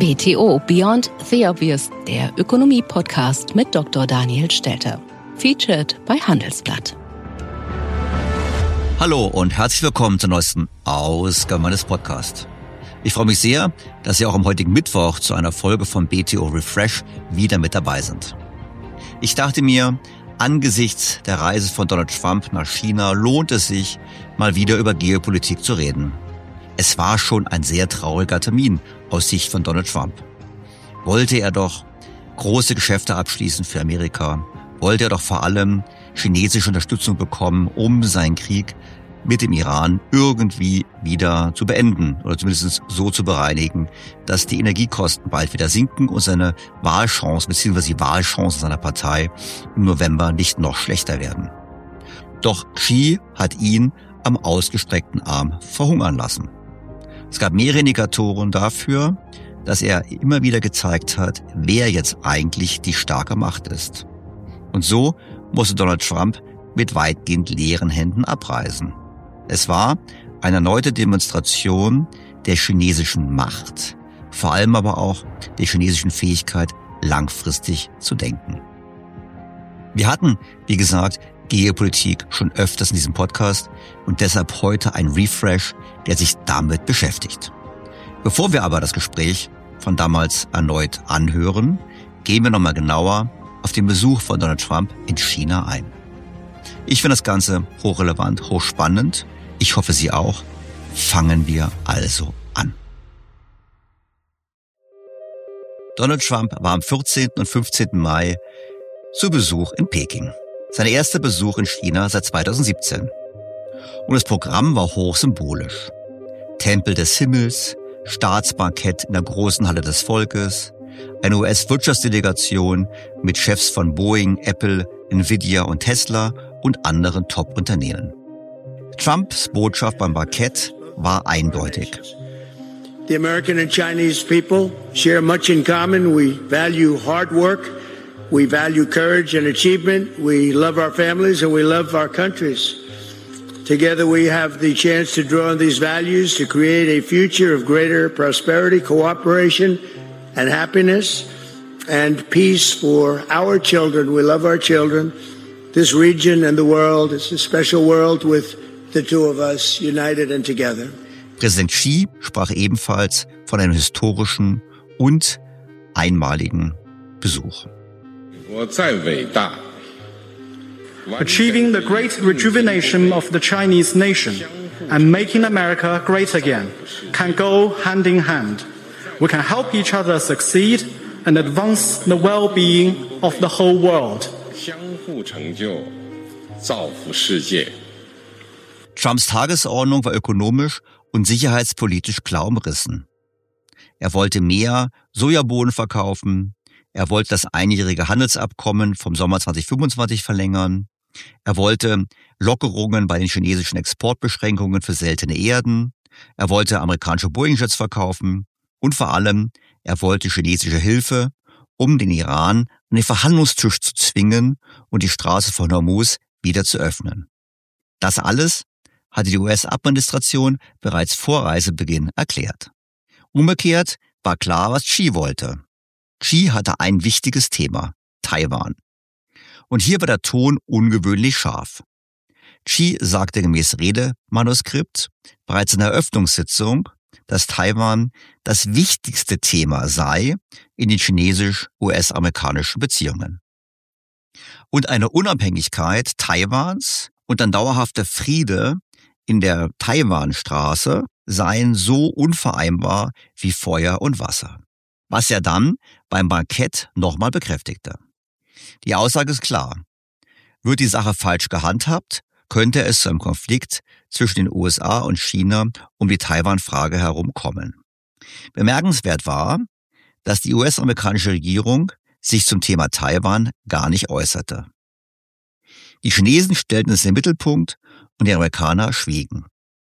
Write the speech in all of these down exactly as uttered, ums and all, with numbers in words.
B T O Beyond the Obvious, der Ökonomie-Podcast mit Doktor Daniel Stelter. Featured bei Handelsblatt. Hallo und herzlich willkommen zur neuesten Ausgabe meines Podcasts. Ich freue mich sehr, dass Sie auch am heutigen Mittwoch zu einer Folge von B T O Refresh wieder mit dabei sind. Ich dachte mir, angesichts der Reise von Donald Trump nach China lohnt es sich, mal wieder über Geopolitik zu reden. Es war schon ein sehr trauriger Termin aus Sicht von Donald Trump. Wollte er doch große Geschäfte abschließen für Amerika, wollte er doch vor allem chinesische Unterstützung bekommen, um seinen Krieg mit dem Iran irgendwie wieder zu beenden oder zumindest so zu bereinigen, dass die Energiekosten bald wieder sinken und seine Wahlchancen bzw. die Wahlchancen seiner Partei im November nicht noch schlechter werden. Doch Xi hat ihn am ausgestreckten Arm verhungern lassen. Es gab mehrere Indikatoren dafür, dass er immer wieder gezeigt hat, wer jetzt eigentlich die starke Macht ist. Und so musste Donald Trump mit weitgehend leeren Händen abreisen. Es war eine erneute Demonstration der chinesischen Macht, vor allem aber auch der chinesischen Fähigkeit, langfristig zu denken. Wir hatten, wie gesagt, Geopolitik schon öfters in diesem Podcast und deshalb heute ein Refresh, der sich damit beschäftigt. Bevor wir aber das Gespräch von damals erneut anhören, gehen wir nochmal genauer auf den Besuch von Donald Trump in China ein. Ich finde das Ganze hochrelevant, hochspannend. Ich hoffe, Sie auch. Fangen wir also an. Donald Trump war am vierzehnten und fünfzehnten Mai zu Besuch in Peking. Sein erster Besuch in China seit zweitausendsiebzehn. Und das Programm war hochsymbolisch. Tempel des Himmels, Staatsbankett in der großen Halle des Volkes, eine U S-Wirtschaftsdelegation mit Chefs von Boeing, Apple, Nvidia und Tesla und anderen Top-Unternehmen. Trumps Botschaft beim Bankett war eindeutig. The American and Chinese people share much in common. We value hard work. We value courage and achievement. We love our families and we love our countries. Together we have the chance to draw on these values to create a future of greater prosperity, cooperation, and happiness, and peace for our children. We love our children. This region and the world is a special world with the two of us united and together. Präsident Xi sprach ebenfalls von einem historischen und einmaligen Besuch. Achieving the great rejuvenation of the Chinese nation and making America great again can go hand in hand. We can help each other succeed and advance the well-being of the whole world. Trumps Tagesordnung war ökonomisch und sicherheitspolitisch klar umrissen. Er wollte mehr Sojabohnen verkaufen, er wollte das einjährige Handelsabkommen vom Sommer zweitausendfünfundzwanzig verlängern, er wollte Lockerungen bei den chinesischen Exportbeschränkungen für seltene Erden, er wollte amerikanische Boeing-Jets verkaufen und vor allem, er wollte chinesische Hilfe, um den Iran an den Verhandlungstisch zu zwingen und die Straße von Hormuz wieder zu öffnen. Das alles hatte die U S-Administration bereits vor Reisebeginn erklärt. Umgekehrt war klar, was Xi wollte. Xi hatte ein wichtiges Thema, Taiwan. Und hier war der Ton ungewöhnlich scharf. Xi sagte gemäß Redemanuskript bereits in der Eröffnungssitzung, dass Taiwan das wichtigste Thema sei in den chinesisch-U S-amerikanischen Beziehungen. Und eine Unabhängigkeit Taiwans und ein dauerhafter Friede in der Taiwanstraße seien so unvereinbar wie Feuer und Wasser. Was er dann beim Bankett nochmal bekräftigte. Die Aussage ist klar. Wird die Sache falsch gehandhabt, könnte es zu einem Konflikt zwischen den U S A und China um die Taiwan-Frage herum kommen. Bemerkenswert war, dass die U S-amerikanische Regierung sich zum Thema Taiwan gar nicht äußerte. Die Chinesen stellten es in den Mittelpunkt und die Amerikaner schwiegen.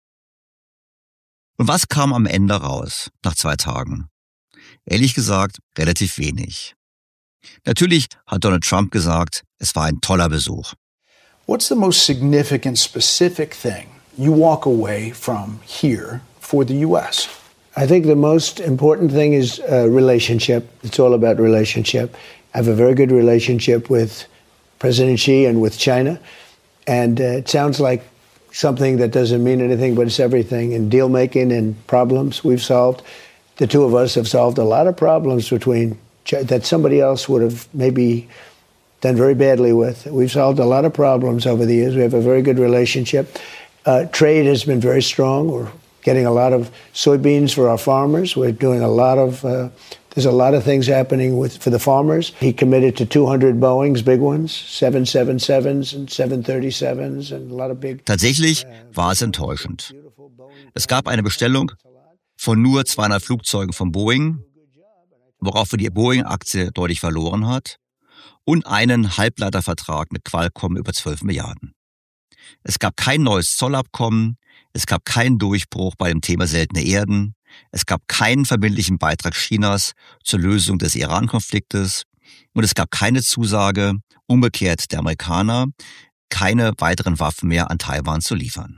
Und was kam am Ende raus, nach zwei Tagen? Ehrlich gesagt, relativ wenig. Natürlich hat Donald Trump gesagt, es war ein toller Besuch. What's the most significant specific thing you walk away from here for the U S? I think the most important thing is uh, relationship. It's all about relationship. I have a very good relationship with President Xi and with China. And uh, it sounds like something that doesn't mean anything, but it's everything. In deal making and problems we've solved, the two of us have solved a lot of problems between Ch- that somebody else would have maybe done very badly with. We've solved a lot of problems over the years. We have a very good relationship. Uh, trade has been very strong. We're getting a lot of soybeans for our farmers. We're doing a lot of, uh, there's a lot of things happening with for the farmers. He committed to two hundred Boeings, big ones, seven seventy-sevens and seven thirty-sevens and a lot of big... Tatsächlich war es enttäuschend. Es gab eine Bestellung von nur zweihundert Flugzeugen von Boeing, woraufhin die Boeing-Aktie deutlich verloren hat, und einen Halbleitervertrag mit Qualcomm über zwölf Milliarden. Es gab kein neues Zollabkommen, es gab keinen Durchbruch bei dem Thema seltene Erden, es gab keinen verbindlichen Beitrag Chinas zur Lösung des Iran-Konfliktes und es gab keine Zusage, umgekehrt der Amerikaner, keine weiteren Waffen mehr an Taiwan zu liefern.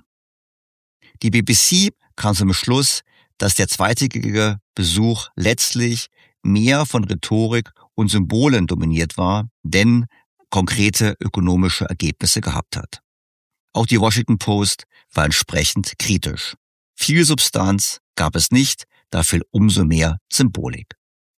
Die B B C kam zum Schluss, dass der zweitägige Besuch letztlich mehr von Rhetorik und Symbolen dominiert war, denn konkrete ökonomische Ergebnisse gehabt hat. Auch die Washington Post war entsprechend kritisch. Viel Substanz gab es nicht, dafür umso mehr Symbolik.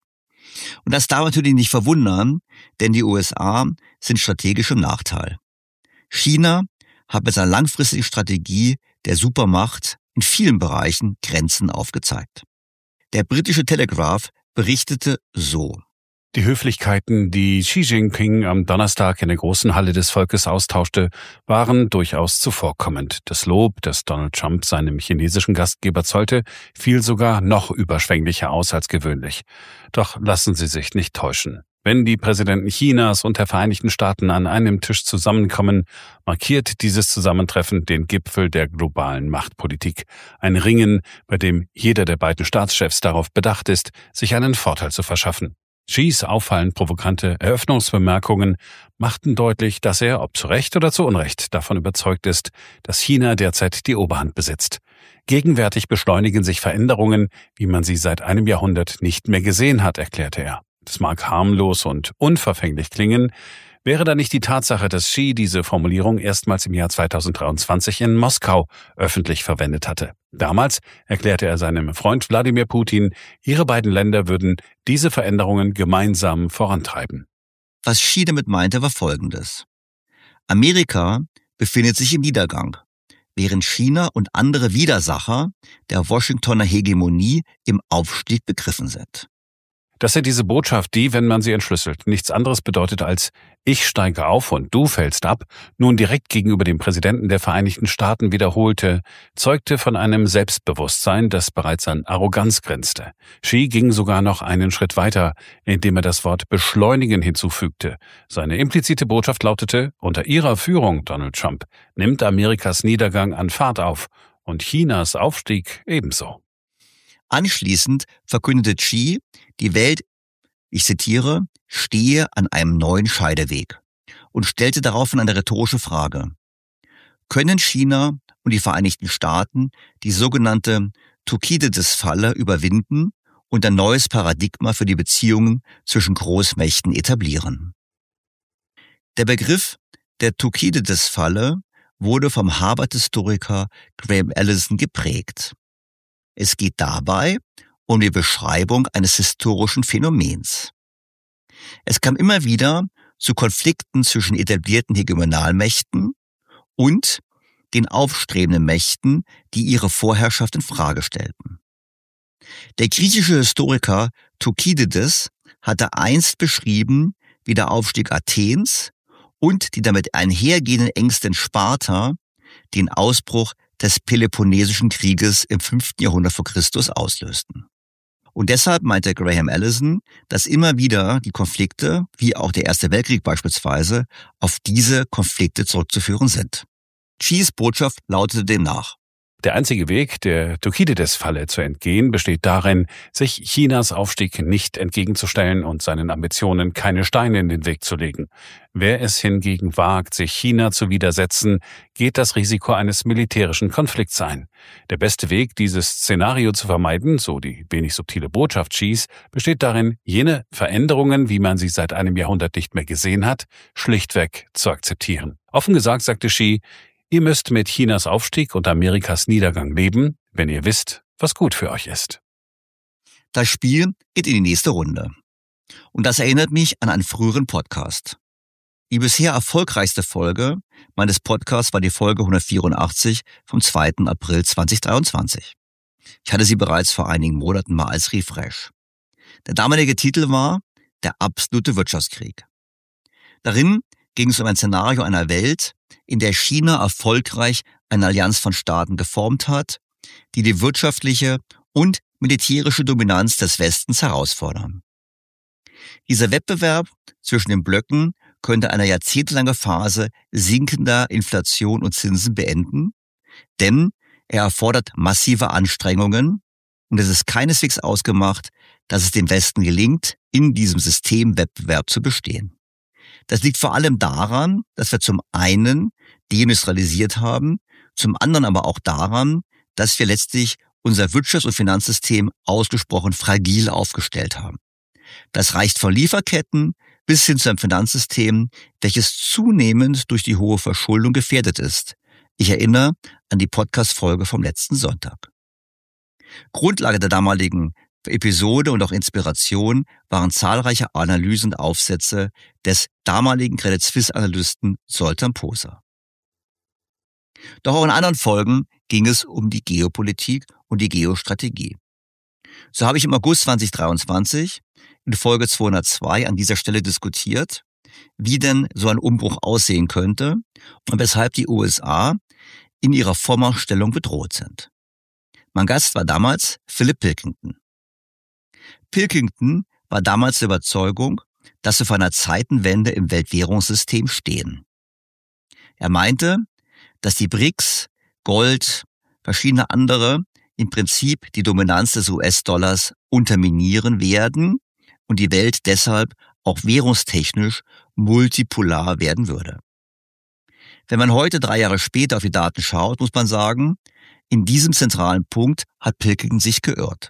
Und das darf natürlich nicht verwundern, denn die U S A sind strategisch im Nachteil. China hat mit seiner langfristigen Strategie der Supermacht in vielen Bereichen Grenzen aufgezeigt. Der britische Telegraph berichtete so: Die Höflichkeiten, die Xi Jinping am Donnerstag in der großen Halle des Volkes austauschte, waren durchaus zuvorkommend. Das Lob, das Donald Trump seinem chinesischen Gastgeber zollte, fiel sogar noch überschwänglicher aus als gewöhnlich. Doch lassen Sie sich nicht täuschen. Wenn die Präsidenten Chinas und der Vereinigten Staaten an einem Tisch zusammenkommen, markiert dieses Zusammentreffen den Gipfel der globalen Machtpolitik. Ein Ringen, bei dem jeder der beiden Staatschefs darauf bedacht ist, sich einen Vorteil zu verschaffen. Xis auffallend provokante Eröffnungsbemerkungen machten deutlich, dass er, ob zu Recht oder zu Unrecht, davon überzeugt ist, dass China derzeit die Oberhand besitzt. Gegenwärtig beschleunigen sich Veränderungen, wie man sie seit einem Jahrhundert nicht mehr gesehen hat, erklärte er. Das mag harmlos und unverfänglich klingen, wäre da nicht die Tatsache, dass Xi diese Formulierung erstmals im Jahr zweitausenddreiundzwanzig in Moskau öffentlich verwendet hatte. Damals erklärte er seinem Freund Wladimir Putin, ihre beiden Länder würden diese Veränderungen gemeinsam vorantreiben. Was Xi damit meinte, war Folgendes: Amerika befindet sich im Niedergang, während China und andere Widersacher der Washingtoner Hegemonie im Aufstieg begriffen sind. Dass er diese Botschaft, die, wenn man sie entschlüsselt, nichts anderes bedeutet als ich steige auf und du fällst ab, nun direkt gegenüber dem Präsidenten der Vereinigten Staaten wiederholte, zeugte von einem Selbstbewusstsein, das bereits an Arroganz grenzte. Xi ging sogar noch einen Schritt weiter, indem er das Wort beschleunigen hinzufügte. Seine implizite Botschaft lautete: Unter Ihrer Führung, Donald Trump, nimmt Amerikas Niedergang an Fahrt auf und Chinas Aufstieg ebenso. Anschließend verkündete Xi, die Welt, ich zitiere, stehe an einem neuen Scheideweg und stellte daraufhin eine rhetorische Frage: Können China und die Vereinigten Staaten die sogenannte Thukydides-Falle überwinden und ein neues Paradigma für die Beziehungen zwischen Großmächten etablieren? Der Begriff der Thukydides-Falle wurde vom Harvard-Historiker Graham Allison geprägt. Es geht dabei um die Beschreibung eines historischen Phänomens. Es kam immer wieder zu Konflikten zwischen etablierten Hegemonalmächten und den aufstrebenden Mächten, die ihre Vorherrschaft in Frage stellten. Der griechische Historiker Thukydides hatte einst beschrieben, wie der Aufstieg Athens und die damit einhergehenden Ängste in Sparta den Ausbruch des Peloponnesischen Krieges im fünften Jahrhundert vor Christus auslösten. Und deshalb meinte Graham Allison, dass immer wieder die Konflikte, wie auch der Erste Weltkrieg beispielsweise, auf diese Konflikte zurückzuführen sind. Xis Botschaft lautete demnach: Der einzige Weg, der Thukydides-Falle zu entgehen, besteht darin, sich Chinas Aufstieg nicht entgegenzustellen und seinen Ambitionen keine Steine in den Weg zu legen. Wer es hingegen wagt, sich China zu widersetzen, geht das Risiko eines militärischen Konflikts ein. Der beste Weg, dieses Szenario zu vermeiden, so die wenig subtile Botschaft Xis, besteht darin, jene Veränderungen, wie man sie seit einem Jahrhundert nicht mehr gesehen hat, schlichtweg zu akzeptieren. Offen gesagt, sagte Xi, ihr müsst mit Chinas Aufstieg und Amerikas Niedergang leben, wenn ihr wisst, was gut für euch ist. Das Spiel geht in die nächste Runde. Und das erinnert mich an einen früheren Podcast. Die bisher erfolgreichste Folge meines Podcasts war die Folge hundertvierundachtzig vom zweiten April zweitausenddreiundzwanzig. Ich hatte sie bereits vor einigen Monaten mal als Refresh. Der damalige Titel war Der absolute Wirtschaftskrieg. Darin ging es um ein Szenario einer Welt, in der China erfolgreich eine Allianz von Staaten geformt hat, die die wirtschaftliche und militärische Dominanz des Westens herausfordern. Dieser Wettbewerb zwischen den Blöcken könnte eine jahrzehntelange Phase sinkender Inflation und Zinsen beenden, denn er erfordert massive Anstrengungen und es ist keineswegs ausgemacht, dass es dem Westen gelingt, in diesem Systemwettbewerb zu bestehen. Das liegt vor allem daran, dass wir zum einen deindustrialisiert haben, zum anderen aber auch daran, dass wir letztlich unser Wirtschafts- und Finanzsystem ausgesprochen fragil aufgestellt haben. Das reicht von Lieferketten bis hin zu einem Finanzsystem, welches zunehmend durch die hohe Verschuldung gefährdet ist. Ich erinnere an die Podcast-Folge vom letzten Sonntag. Grundlage der damaligen Episode und auch Inspiration waren zahlreiche Analysen und Aufsätze des damaligen Credit Suisse-Analysten Zoltan Poser. Doch auch in anderen Folgen ging es um die Geopolitik und die Geostrategie. So habe ich im August zweitausenddreiundzwanzig in Folge zweihundertzwei an dieser Stelle diskutiert, wie denn so ein Umbruch aussehen könnte und weshalb die U S A in ihrer Vormachtstellung bedroht sind. Mein Gast war damals Philip Pilkington. Pilkington war damals der Überzeugung, dass wir vor einer Zeitenwende im Weltwährungssystem stehen. Er meinte, dass die B R I C S, Gold, verschiedene andere im Prinzip die Dominanz des U S-Dollars unterminieren werden und die Welt deshalb auch währungstechnisch multipolar werden würde. Wenn man heute drei Jahre später auf die Daten schaut, muss man sagen, in diesem zentralen Punkt hat Pilkington sich geirrt.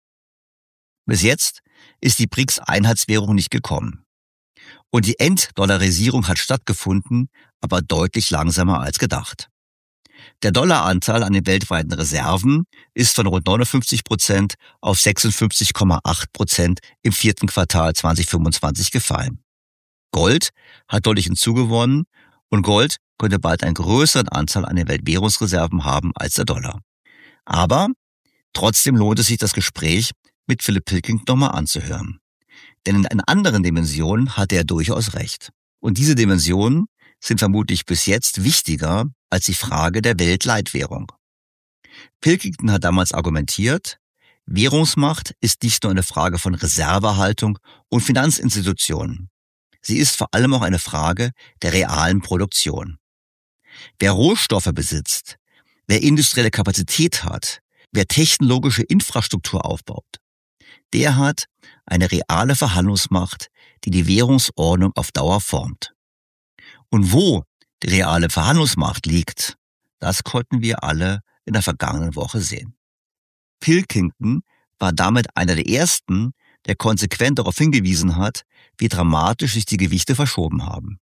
Bis jetzt ist die B R I C S-Einheitswährung nicht gekommen. Und die Entdollarisierung hat stattgefunden, aber deutlich langsamer als gedacht. Der Dollaranteil an den weltweiten Reserven ist von rund neunundfünfzig Prozent auf sechsundfünfzig Komma acht Prozent im vierten Quartal zweitausendfünfundzwanzig gefallen. Gold hat deutlich hinzugewonnen und Gold könnte bald einen größeren Anteil an den Weltwährungsreserven haben als der Dollar. Aber trotzdem lohnt es sich, das Gespräch mit Philip Pilkington nochmal anzuhören. Denn in anderen Dimensionen hat er durchaus recht. Und diese Dimensionen sind vermutlich bis jetzt wichtiger als die Frage der Weltleitwährung. Pilkington hat damals argumentiert, Währungsmacht ist nicht nur eine Frage von Reservehaltung und Finanzinstitutionen. Sie ist vor allem auch eine Frage der realen Produktion. Wer Rohstoffe besitzt, wer industrielle Kapazität hat, wer technologische Infrastruktur aufbaut, der hat eine reale Verhandlungsmacht, die die Währungsordnung auf Dauer formt. Und wo die reale Verhandlungsmacht liegt, das konnten wir alle in der vergangenen Woche sehen. Pilkington war damit einer der ersten, der konsequent darauf hingewiesen hat, wie dramatisch sich die Gewichte verschoben haben.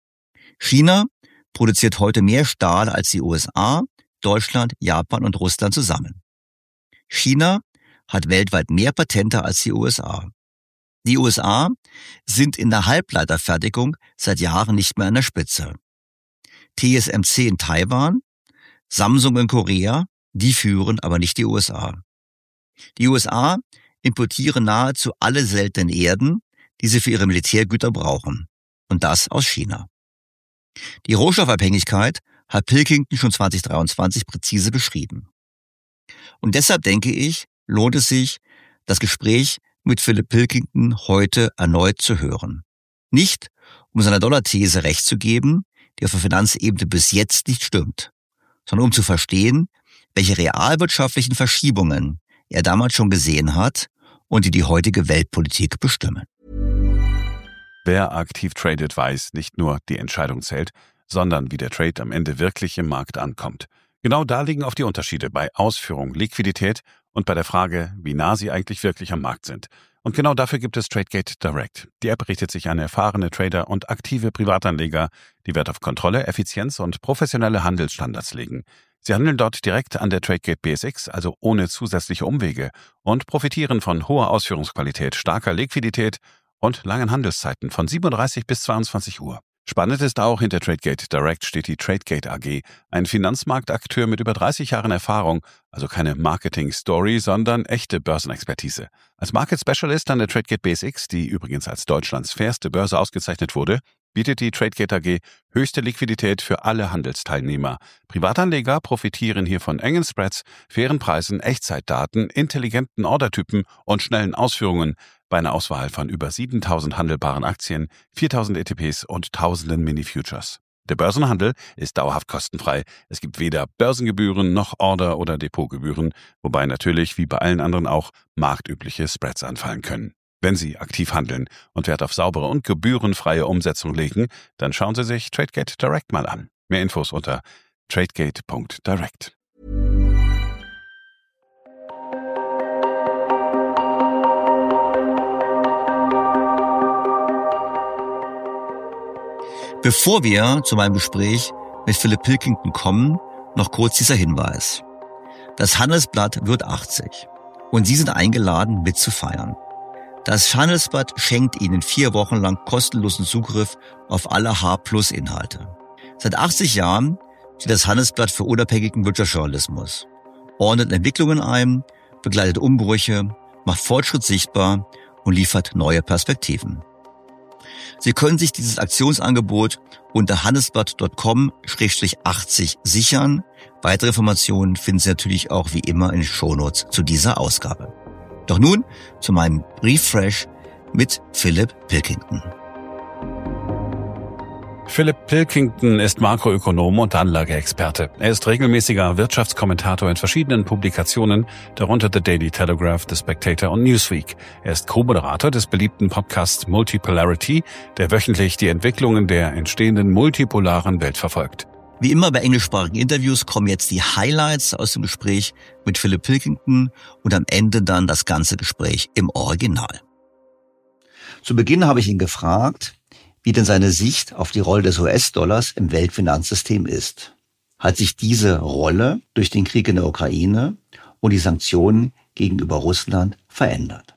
China produziert heute mehr Stahl als die U S A, Deutschland, Japan und Russland zusammen. China hat weltweit mehr Patente als die U S A. Die U S A sind in der Halbleiterfertigung seit Jahren nicht mehr an der Spitze. T S M C in Taiwan, Samsung in Korea, die führen aber nicht die U S A. Die U S A importieren nahezu alle seltenen Erden, die sie für ihre Militärgüter brauchen. Und das aus China. Die Rohstoffabhängigkeit hat Pilkington schon zweitausenddreiundzwanzig präzise beschrieben. Und deshalb denke ich, lohnt es sich, das Gespräch mit Philip Pilkington heute erneut zu hören. Nicht, um seiner Dollar-These recht zu geben, die auf der Finanzebene bis jetzt nicht stimmt, sondern um zu verstehen, welche realwirtschaftlichen Verschiebungen er damals schon gesehen hat und die die heutige Weltpolitik bestimmen. Wer aktiv tradet, weiß, nicht nur die Entscheidung zählt, sondern wie der Trade am Ende wirklich im Markt ankommt. Genau da liegen auch die Unterschiede bei Ausführung, Liquidität und bei der Frage, wie nah sie eigentlich wirklich am Markt sind. Und genau dafür gibt es Tradegate Direct. Die App richtet sich an erfahrene Trader und aktive Privatanleger, die Wert auf Kontrolle, Effizienz und professionelle Handelsstandards legen. Sie handeln dort direkt an der Tradegate B S X, also ohne zusätzliche Umwege, und profitieren von hoher Ausführungsqualität, starker Liquidität und langen Handelszeiten von siebenunddreißig bis zweiundzwanzig Uhr. Spannend ist auch, hinter Tradegate Direct steht die Tradegate A G, ein Finanzmarktakteur mit über dreißig Jahren Erfahrung, also keine Marketing-Story, sondern echte Börsenexpertise. Als Market Specialist an der Tradegate B S X, die übrigens als Deutschlands fairste Börse ausgezeichnet wurde, bietet die Tradegate A G höchste Liquidität für alle Handelsteilnehmer. Privatanleger profitieren hier von engen Spreads, fairen Preisen, Echtzeitdaten, intelligenten Ordertypen und schnellen Ausführungen bei einer Auswahl von über siebentausend handelbaren Aktien, viertausend E T Ps und tausenden Mini-Futures. Der Börsenhandel ist dauerhaft kostenfrei. Es gibt weder Börsengebühren noch Order- oder Depotgebühren, wobei natürlich wie bei allen anderen auch marktübliche Spreads anfallen können. Wenn Sie aktiv handeln und Wert auf saubere und gebührenfreie Umsetzung legen, dann schauen Sie sich Tradegate Direct mal an. Mehr Infos unter tradegate Punkt direct. Bevor wir zu meinem Gespräch mit Philip Pilkington kommen, noch kurz dieser Hinweis. Das Handelsblatt wird achtzig und Sie sind eingeladen, mitzufeiern. Das Handelsblatt schenkt Ihnen vier Wochen lang kostenlosen Zugriff auf alle H-Plus-Inhalte. Seit achtzig Jahren steht das Handelsblatt für unabhängigen Wirtschaftsjournalismus, ordnet Entwicklungen ein, begleitet Umbrüche, macht Fortschritt sichtbar und liefert neue Perspektiven. Sie können sich dieses Aktionsangebot unter handelsblatt punkt com slash achtzig sichern. Weitere Informationen finden Sie natürlich auch wie immer in den Shownotes zu dieser Ausgabe. Doch nun zu meinem Refresh mit Philip Pilkington. Philip Pilkington ist Makroökonom und Anlageexperte. Er ist regelmäßiger Wirtschaftskommentator in verschiedenen Publikationen, darunter The Daily Telegraph, The Spectator und Newsweek. Er ist Co-Moderator des beliebten Podcasts Multipolarity, der wöchentlich die Entwicklungen der entstehenden multipolaren Welt verfolgt. Wie immer bei englischsprachigen Interviews kommen jetzt die Highlights aus dem Gespräch mit Philip Pilkington und am Ende dann das ganze Gespräch im Original. Zu Beginn habe ich ihn gefragt, wie denn seine Sicht auf die Rolle des U S-Dollars im Weltfinanzsystem ist. Hat sich diese Rolle durch den Krieg in der Ukraine und die Sanktionen gegenüber Russland verändert?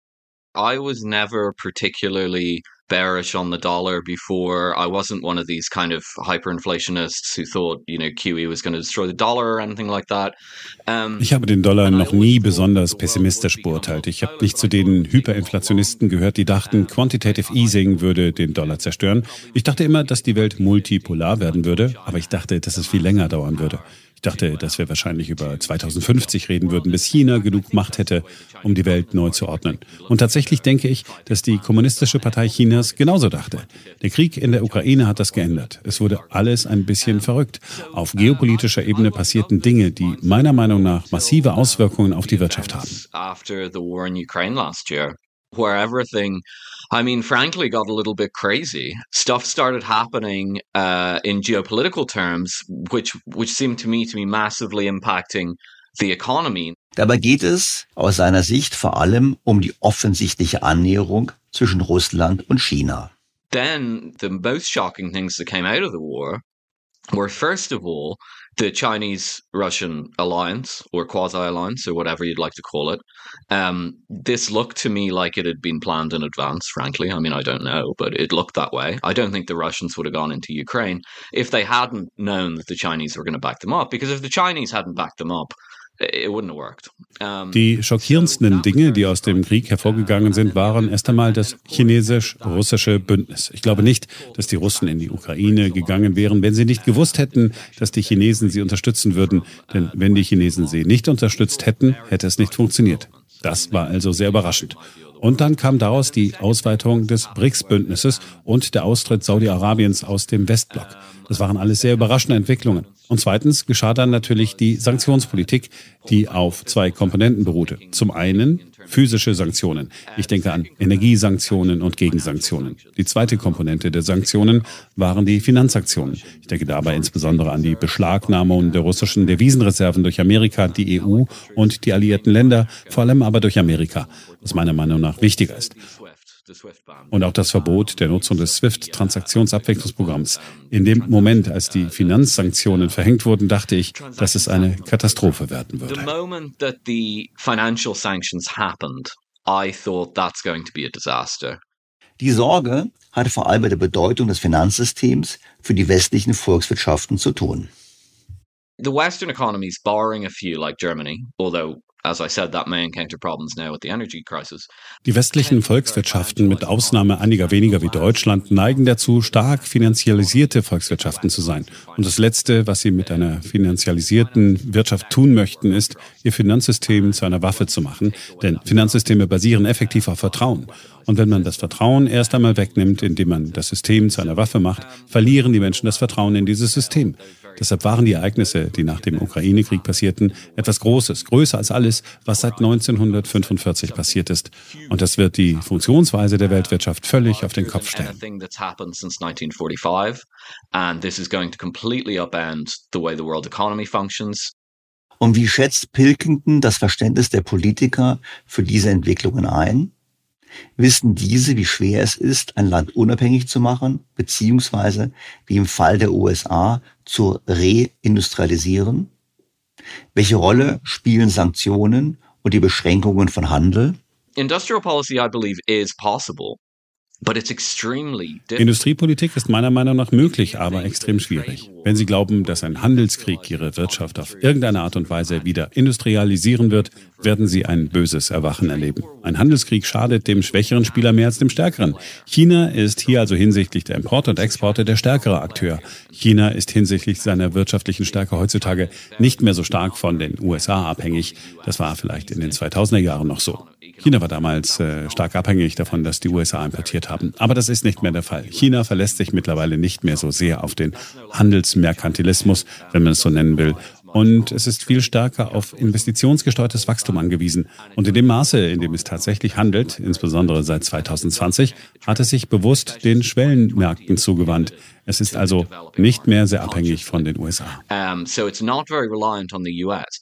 I was never particularly bearish on the dollar before. I wasn't one of these kind of hyperinflationists who thought, you know, Q E was going to destroy the dollar or anything like that. Um, ich habe den Dollar noch nie besonders pessimistisch beurteilt. Ich habe nicht zu den Hyperinflationisten gehört, die dachten, Quantitative Easing würde den Dollar zerstören. Ich dachte immer, dass die Welt multipolar werden würde, aber ich dachte, dass es viel länger dauern würde. Ich dachte, dass wir wahrscheinlich über zweitausendfünfzig reden würden, bis China genug Macht hätte, um die Welt neu zu ordnen. Und tatsächlich denke ich, dass die Kommunistische Partei Chinas genauso dachte. Der Krieg in der Ukraine hat das geändert. Es wurde alles ein bisschen verrückt. Auf geopolitischer Ebene passierten Dinge, die meiner Meinung nach massive Auswirkungen auf die Wirtschaft haben. After the war in Ukraine last year, where everything, I mean, frankly, got a little bit crazy. Stuff started happening uh, in geopolitical terms, which which seemed to me to be massively impacting the economy. Dabei geht es aus seiner Sicht vor allem um die offensichtliche Annäherung zwischen Russland und China. Then the most shocking things that came out of the war were, first of all, the Chinese-Russian alliance, or quasi-alliance, or whatever you'd like to call it. Um, this looked to me like it had been planned in advance, frankly. I mean, I don't know, but it looked that way. I don't think the Russians would have gone into Ukraine if they hadn't known that the Chinese were going to back them up, because if the Chinese hadn't backed them up, it wouldn't have worked. Um, die schockierendsten Dinge, die aus dem Krieg hervorgegangen sind, waren erst einmal das chinesisch-russische Bündnis. Ich glaube nicht, dass die Russen in die Ukraine gegangen wären, wenn sie nicht gewusst hätten, dass die Chinesen sie unterstützen würden. Denn wenn die Chinesen sie nicht unterstützt hätten, hätte es nicht funktioniert. Das war also sehr überraschend. Und dann kam daraus die Ausweitung des B R I C S-Bündnisses und der Austritt Saudi-Arabiens aus dem Westblock. Das waren alles sehr überraschende Entwicklungen. Und zweitens geschah dann natürlich die Sanktionspolitik, die auf zwei Komponenten beruhte. Zum einen physische Sanktionen. Ich denke an Energiesanktionen und Gegensanktionen. Die zweite Komponente der Sanktionen waren die Finanzsanktionen. Ich denke dabei insbesondere an die Beschlagnahmung der russischen Devisenreserven durch Amerika, die E U und die alliierten Länder, vor allem aber durch Amerika, was meiner Meinung nach wichtiger ist. Und auch das Verbot der Nutzung des SWIFT-Transaktionsabwicklungsprogramms. In dem Moment, als die Finanzsanktionen verhängt wurden, dachte ich, dass es eine Katastrophe werden würde. The moment that the financial sanctions happened, I thought that's going to be a disaster. Die Sorge hatte vor allem mit der Bedeutung des Finanzsystems für die westlichen Volkswirtschaften zu tun. The Western economies, barring a few like Germany, although as I said, that may encounter problems now with the energy crisis. Die westlichen Volkswirtschaften, mit Ausnahme einiger weniger wie Deutschland, neigen dazu, stark finanzialisierte Volkswirtschaften zu sein. Und das Letzte, was sie mit einer finanzialisierten Wirtschaft tun möchten, ist, ihr Finanzsystem zu einer Waffe zu machen. Denn Finanzsysteme basieren effektiv auf Vertrauen. Und wenn man das Vertrauen erst einmal wegnimmt, indem man das System zu einer Waffe macht, verlieren die Menschen das Vertrauen in dieses System. Deshalb waren die Ereignisse, die nach dem Ukraine-Krieg passierten, etwas Großes, größer als alles, was seit neunzehnhundertfünfundvierzig passiert ist. Und das wird die Funktionsweise der Weltwirtschaft völlig auf den Kopf stellen. Und wie schätzt Pilkington das Verständnis der Politiker für diese Entwicklungen ein? Wissen diese, wie schwer es ist, ein Land unabhängig zu machen, beziehungsweise, wie im Fall der U S A, zu reindustrialisieren? Welche Rolle spielen Sanktionen und die Beschränkungen von Handel? Industrial policy, I believe, is possible. But it's extremely difficult. Industriepolitik ist meiner Meinung nach möglich, aber extrem schwierig. Wenn Sie glauben, dass ein Handelskrieg Ihre Wirtschaft auf irgendeine Art und Weise wieder industrialisieren wird, werden Sie ein böses Erwachen erleben. Ein Handelskrieg schadet dem schwächeren Spieler mehr als dem stärkeren. China ist hier also hinsichtlich der Importe und Exporte der stärkere Akteur. China ist hinsichtlich seiner wirtschaftlichen Stärke heutzutage nicht mehr so stark von den U S A abhängig. Das war vielleicht in den zweitausender Jahren noch so. China war damals äh, stark abhängig davon, dass die U S A importiert haben. Aber das ist nicht mehr der Fall. China verlässt sich mittlerweile nicht mehr so sehr auf den Handelsmerkantilismus, wenn man es so nennen will. Und es ist viel stärker auf investitionsgesteuertes Wachstum angewiesen. Und in dem Maße, in dem es tatsächlich handelt, insbesondere seit zweitausendzwanzig, hat es sich bewusst den Schwellenmärkten zugewandt. Es ist also nicht mehr sehr abhängig von den U S A. Um, so it's not very reliant on the U S.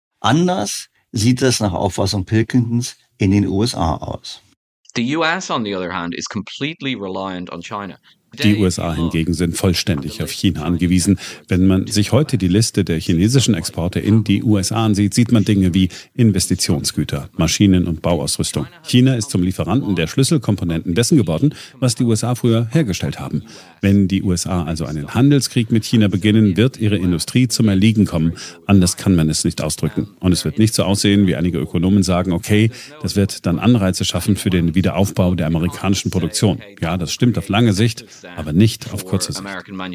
Anders sieht es nach Auffassung Pilkingtons in den U S A aus. The U S, on the other hand, is completely reliant on China. Die U S A hingegen sind vollständig auf China angewiesen. Wenn man sich heute die Liste der chinesischen Exporte in die U S A ansieht, sieht man Dinge wie Investitionsgüter, Maschinen- und Bauausrüstung. China ist zum Lieferanten der Schlüsselkomponenten dessen geworden, was die U S A früher hergestellt haben. Wenn die U S A also einen Handelskrieg mit China beginnen, wird ihre Industrie zum Erliegen kommen. Anders kann man es nicht ausdrücken. Und es wird nicht so aussehen, wie einige Ökonomen sagen, okay, das wird dann Anreize schaffen für den Wiederaufbau der amerikanischen Produktion. Ja, das stimmt auf lange Sicht, aber nicht auf kurze Sicht.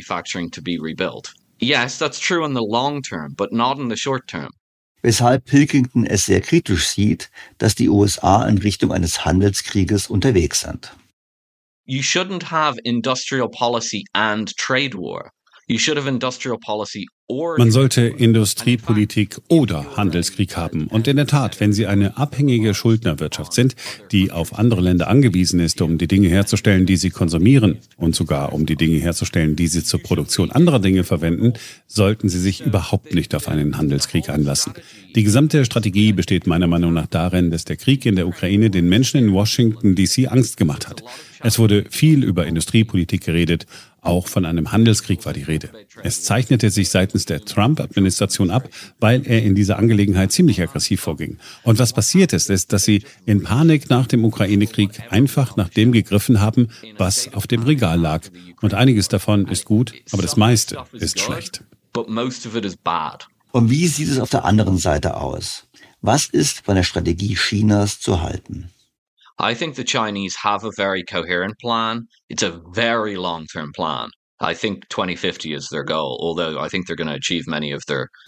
Yes, that's true in the long term, but not in the short term. Weshalb Pilkington es sehr kritisch sieht, dass die U S A in Richtung eines Handelskrieges unterwegs sind. You shouldn't have industrial policy and trade war. You should have industrial policy or Man sollte Industriepolitik oder Handelskrieg haben. Und in der Tat, wenn Sie eine abhängige Schuldnerwirtschaft sind, die auf andere Länder angewiesen ist, um die Dinge herzustellen, die sie konsumieren und sogar um die Dinge herzustellen, die sie zur Produktion anderer Dinge verwenden, sollten Sie sich überhaupt nicht auf einen Handelskrieg einlassen. Die gesamte Strategie besteht meiner Meinung nach darin, dass der Krieg in der Ukraine den Menschen in Washington D C Angst gemacht hat. Es wurde viel über Industriepolitik geredet, auch von einem Handelskrieg war die Rede. Es zeichnete sich seitens der Trump-Administration ab, weil er in dieser Angelegenheit ziemlich aggressiv vorging. Und was passiert ist, ist, dass sie in Panik nach dem Ukraine-Krieg einfach nach dem gegriffen haben, was auf dem Regal lag. Und einiges davon ist gut, aber das meiste ist schlecht. Und wie sieht es auf der anderen Seite aus? Was ist von der Strategie Chinas zu halten? I think the Chinese have a very coherent plan. It's a very long-term plan. I think twenty fifty is their goal, although I think they're going to achieve many of their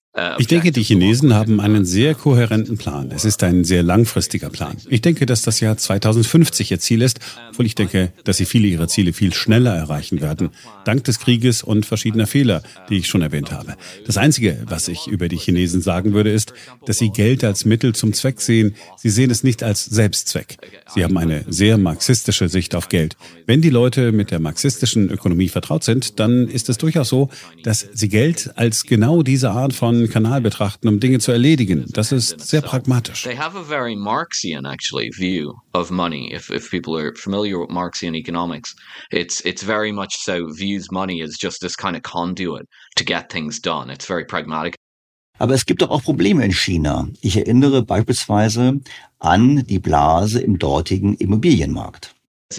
Ich denke, die Chinesen haben einen sehr kohärenten Plan. Es ist ein sehr langfristiger Plan. Ich denke, dass das Jahr zweitausendfünfzig ihr Ziel ist, obwohl ich denke, dass sie viele ihrer Ziele viel schneller erreichen werden, dank des Krieges und verschiedener Fehler, die ich schon erwähnt habe. Das Einzige, was ich über die Chinesen sagen würde, ist, dass sie Geld als Mittel zum Zweck sehen. Sie sehen es nicht als Selbstzweck. Sie haben eine sehr marxistische Sicht auf Geld. Wenn die Leute mit der marxistischen Ökonomie vertraut sind, dann ist es durchaus so, dass sie Geld als genau diese Art von Kanal betrachten, um Dinge zu erledigen. Das ist sehr pragmatisch. They have a very Marxian actually view of money. If if people are familiar with Marxian economics, it's it's very much so views money as just this kind of conduit to get things done. It's very pragmatic. Aber es gibt doch auch Probleme in China. Ich erinnere beispielsweise an die Blase im dortigen Immobilienmarkt.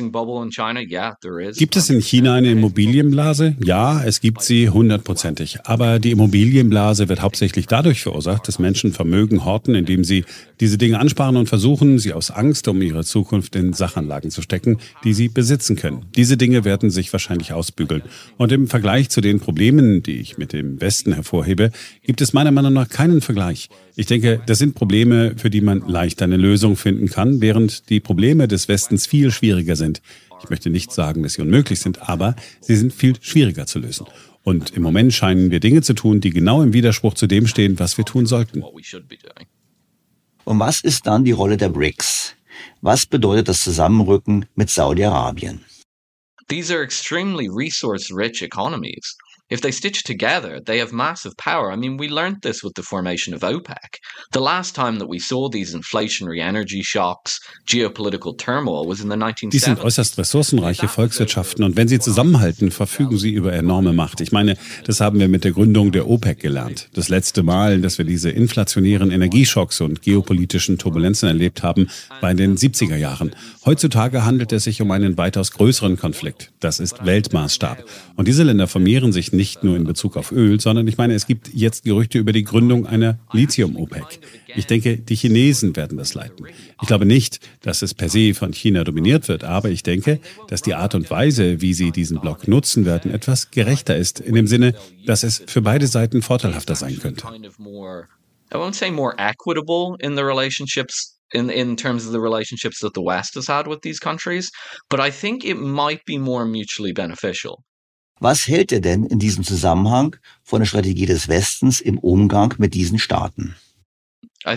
Gibt es in China eine Immobilienblase? Ja, es gibt sie hundertprozentig. Aber die Immobilienblase wird hauptsächlich dadurch verursacht, dass Menschen Vermögen horten, indem sie diese Dinge ansparen und versuchen, sie aus Angst um ihre Zukunft in Sachanlagen zu stecken, die sie besitzen können. Diese Dinge werden sich wahrscheinlich ausbügeln. Und im Vergleich zu den Problemen, die ich mit dem Westen hervorhebe, gibt es meiner Meinung nach keinen Vergleich. Ich denke, das sind Probleme, für die man leicht eine Lösung finden kann, während die Probleme des Westens viel schwieriger sind. Ich möchte nicht sagen, dass sie unmöglich sind, aber sie sind viel schwieriger zu lösen. Und im Moment scheinen wir Dinge zu tun, die genau im Widerspruch zu dem stehen, was wir tun sollten. Und was ist dann die Rolle der B R I C S? Was bedeutet das Zusammenrücken mit Saudi-Arabien? These are extremely resource-rich economies. If they stitch together, they have massive power. I mean, we learned this with the formation of OPEC. The last time that we saw these inflationary energy shocks, geopolitical turmoil was in the nineteen seventies. Die sind äußerst ressourcenreiche Volkswirtschaften und wenn sie zusammenhalten, verfügen sie über enorme Macht. Ich meine, das haben wir mit der Gründung der OPEC gelernt. Das letzte Mal, dass wir diese inflationären Energieschocks und geopolitischen Turbulenzen erlebt haben, war in den siebziger Jahren. Heutzutage handelt es sich um einen weitaus größeren Konflikt. Das ist Weltmaßstab. Und diese Länder vermehren sich nicht nur in Bezug auf Öl, sondern ich meine, es gibt jetzt Gerüchte über die Gründung einer Lithium-OPEC. Ich denke, die Chinesen werden das leiten. Ich glaube nicht, dass es per se von China dominiert wird, aber ich denke, dass die Art und Weise, wie sie diesen Block nutzen werden, etwas gerechter ist, in dem Sinne, dass es für beide Seiten vorteilhafter sein könnte. I won't say more equitable in the relationships in in terms of the relationships that the West has had with these countries, but I think it might be more mutually beneficial. Was hält er denn in diesem Zusammenhang von der Strategie des Westens im Umgang mit diesen Staaten? Der